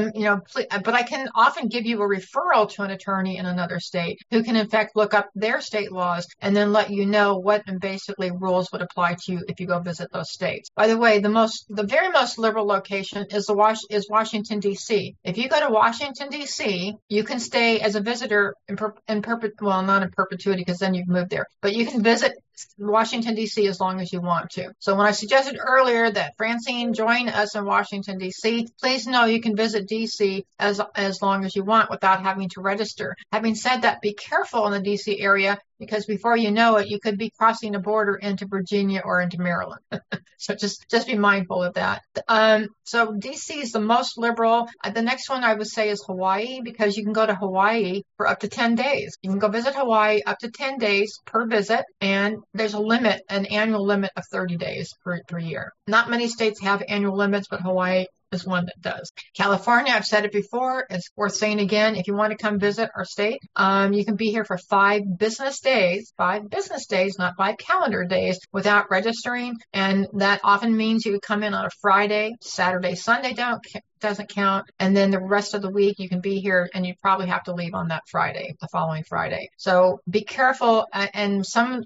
but I can often give you a referral to an attorney in another state who can in fact look up their state laws and then let you know what basically rules would apply to you if you go visit those states. By the way, the very most liberal location is Washington, D.C. If you go to Washington, D.C., you can stay as a visitor not in perpetuity because then you've moved there, but you can visit Washington, D.C. as long as you want to. So when I suggested earlier that Francine join us in Washington, D.C., please know you can visit D.C. as long as you want without having to register. Having said that, be careful in the D.C. area because before you know it, you could be crossing a border into Virginia or into Maryland. So just be mindful of that. So D.C. is the most liberal. The next one I would say is Hawaii because you can go to Hawaii for up to 10 days. You can go visit Hawaii up to 10 days per visit, and there's an annual limit of 30 days per year. Not many states have annual limits, but Hawaii is one that does. California, I've said it before, it's worth saying again. If you want to come visit our state, you can be here for 5 business days, not 5 calendar days without registering. And that often means you come in on a Friday, Saturday, Sunday doesn't count. And then the rest of the week you can be here and you probably have to leave on that Friday, the following Friday. So be careful. And some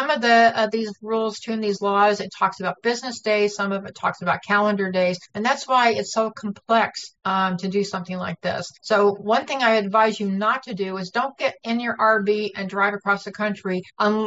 of these rules too in these laws, it talks about business days. Some of it talks about calendar days. And that's why it's so complex to do something like this. So one thing I advise you not to do is don't get in your RV and drive across the country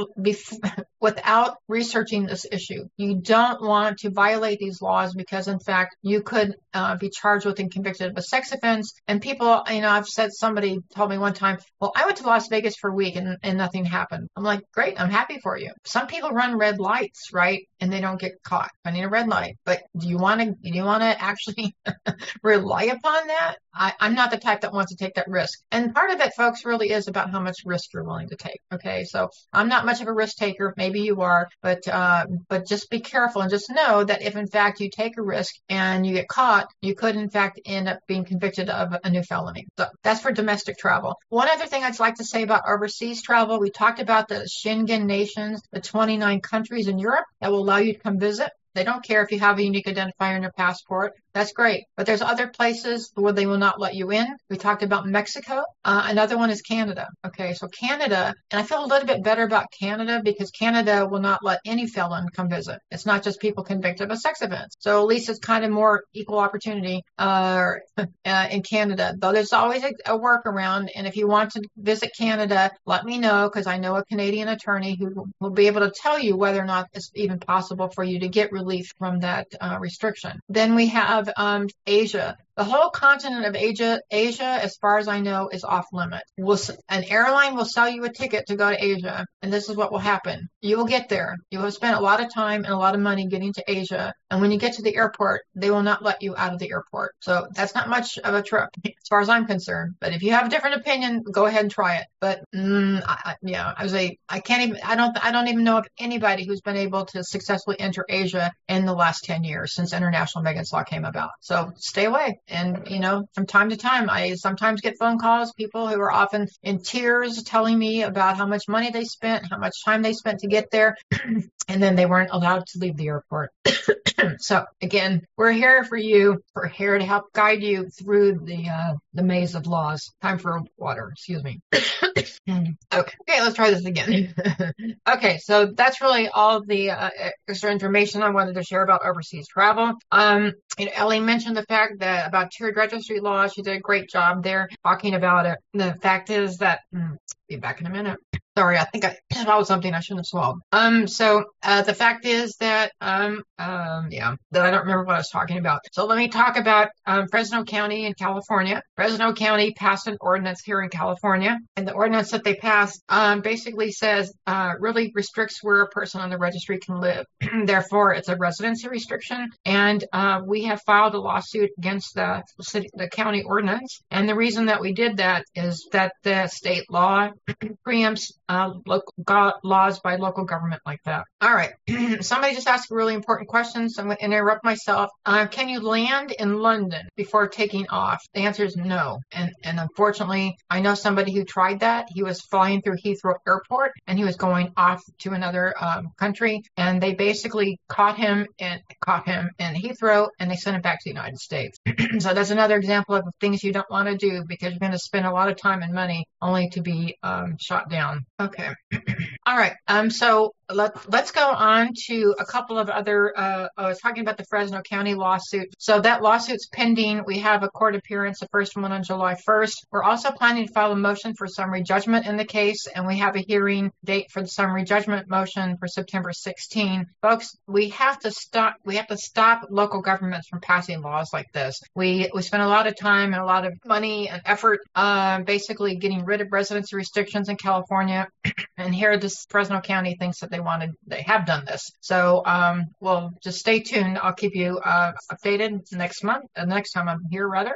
without researching this issue. You don't want to violate these laws because in fact you could be charged with and convicted of a sex offense. And people, somebody told me one time, well, I went to Las Vegas for a week and nothing happened. I'm like, great, I'm happy for you. Some people run red lights, right? And they don't get caught running a red light. But do you want to actually rely upon that? I'm not the type that wants to take that risk. And part of it, folks, really is about how much risk you're willing to take. Okay, so I'm not much of a risk taker. Maybe you are, but just be careful and just know that if in fact you take a risk and you get caught, you could in fact end up being convicted of a new felony. So that's for domestic travel. One other thing I'd like to say about overseas travel, we talked about the Schengen nations, the 29 countries in Europe that will allow you to come visit. They don't care if you have a unique identifier in your passport. That's great. But there's other places where they will not let you in. We talked about Mexico. Another one is Canada. Okay, so Canada, and I feel a little bit better about Canada because Canada will not let any felon come visit. It's not just people convicted of a sex offense. So at least it's kind of more equal opportunity in Canada. Though there's always a workaround. And if you want to visit Canada, let me know because I know a Canadian attorney who will be able to tell you whether or not it's even possible for you to get relief from that restriction. Then we have Asia. The whole continent of Asia, as far as I know, is off limit. An airline will sell you a ticket to go to Asia, and this is what will happen. You will get there. You will spend a lot of time and a lot of money getting to Asia, and when you get to the airport, they will not let you out of the airport. So that's not much of a trip, as far as I'm concerned. But if you have a different opinion, go ahead and try it. But I don't even know of anybody who's been able to successfully enter Asia in the last 10 years since international migrants law came about. So stay away. And, from time to time, I sometimes get phone calls, people who are often in tears telling me about how much money they spent, how much time they spent to get there, and then they weren't allowed to leave the airport. So again, we're here for you. We're here to help guide you through the maze of laws. Time for water. Excuse me. Okay, let's try this again. Okay, so that's really all of the extra information I wanted to share about overseas travel. Ellie mentioned the fact that about tiered registry law. She did a great job there talking about it. The fact is that be back in a minute. Sorry, I think I swallowed something I shouldn't have swallowed. So the fact is that that I don't remember what I was talking about. So let me talk about Fresno County in California. Fresno County passed an ordinance here in California, and the ordinance that they passed basically says really restricts where a person on the registry can live. Therefore, it's a residency restriction, and we have filed a lawsuit against the county ordinance. And the reason that we did that is that the state law preempts local laws by local government like that. All right. Somebody just asked a really important question, so I'm going to interrupt myself. Can you land in London before taking off? The answer is no. And unfortunately, I know somebody who tried that. He was flying through Heathrow Airport, and he was going off to another country, and they basically caught him in Heathrow, and they sent him back to the United States. So that's another example of things you don't want to do, because you're going to spend a lot of time and money only to be shot down. Okay. All right. So let's go on to a couple of other, I was talking about the Fresno County lawsuit. So that lawsuit's pending. We have a court appearance, the first one on July 1st. We're also planning to file a motion for summary judgment in the case, and we have a hearing date for the summary judgment motion for September 16. Folks, we have to stop local governments from passing laws like this. We spend a lot of time and a lot of money and effort basically getting rid of residency restrictions in California. And here this Fresno County thinks that they have done this. So well, just stay tuned. I'll keep you updated next time I'm here, rather.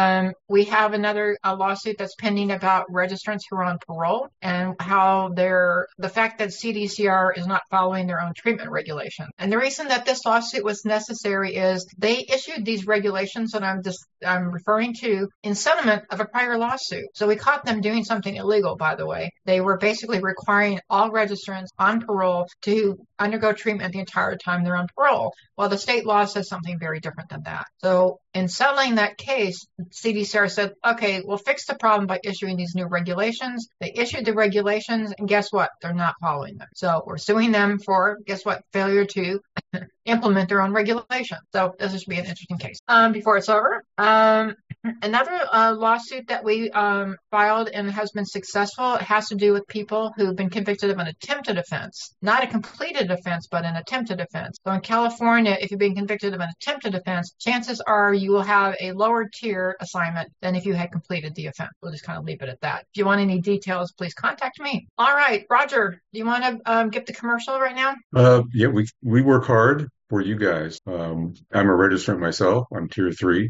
We have another lawsuit that's pending about registrants who are on parole, and how the fact that CDCR is not following their own treatment regulation. And the reason that this lawsuit was necessary is they issued these regulations that I'm referring to in settlement of a prior lawsuit. So we caught them doing something illegal, by the way. They were basically requiring all registrants on parole to undergo treatment the entire time they're on parole. Well, the state law says something very different than that. So in settling that case, CDCR said, okay, we'll fix the problem by issuing these new regulations. They issued the regulations, and guess what? They're not following them. So we're suing them for, guess what? Failure to implement their own regulation. So this should be an interesting case. Before it's over, another lawsuit that we filed and has been successful, it has to do with people who've been convicted of an attempted offense. Not a completed offense, but an attempted offense. So in California, if you've been convicted of an attempted offense, chances are you will have a lower tier assignment than if you had completed the offense. We'll just kind of leave it at that. If you want any details, please contact me. All right, Roger, do you want to get the commercial right now? Yeah, we work hard for you guys. I'm a registrant myself. I'm tier 3,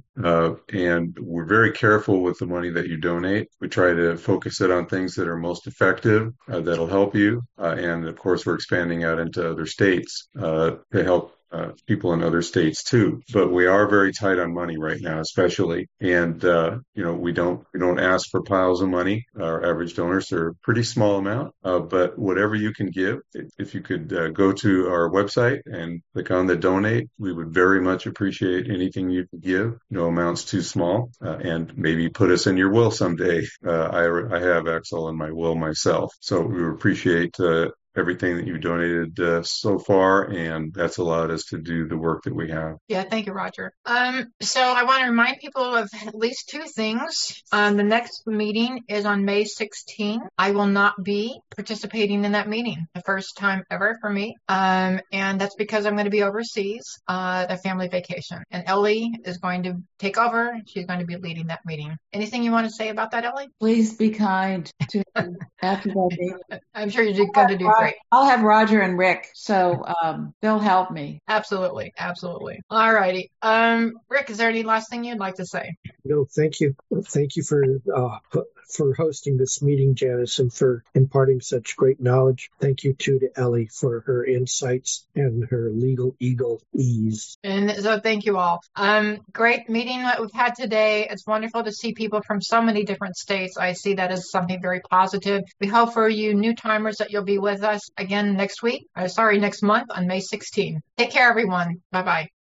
and we're very careful with the money that you donate. We try to focus it on things that are most effective, that'll help you. And of course, we're expanding out into other states to help people in other states too. But we are very tight on money right now, especially. And, we don't ask for piles of money. Our average donors are a pretty small amount, but whatever you can give, if you could go to our website and click on the donate, we would very much appreciate anything you can give. No amount's too small, and maybe put us in your will someday. I have Axel in my will myself. So we appreciate everything that you've donated so far, and that's allowed us to do the work that we have. Yeah, thank you, Roger. So I want to remind people of at least two things. The next meeting is on May 16. I will not be participating in that meeting, the first time ever for me. And that's because I'm going to be overseas, a family vacation. And Ellie is going to take over. She's going to be leading that meeting. Anything you want to say about that, Ellie? Please be kind to after that meeting. I'm sure you're going to do great. I'll have Roger and Rick, so they'll help me. Absolutely. Absolutely. All righty. Rick, is there any last thing you'd like to say? No, thank you. Thank you for hosting this meeting, Janice, and for imparting such great knowledge. Thank you, too, to Ellie for her insights and her legal eagle ease. And so thank you all. Great meeting that we've had today. It's wonderful to see people from so many different states. I see that as something very positive. We hope for you new timers that you'll be with us again next month on May 16. Take care, everyone. Bye-bye.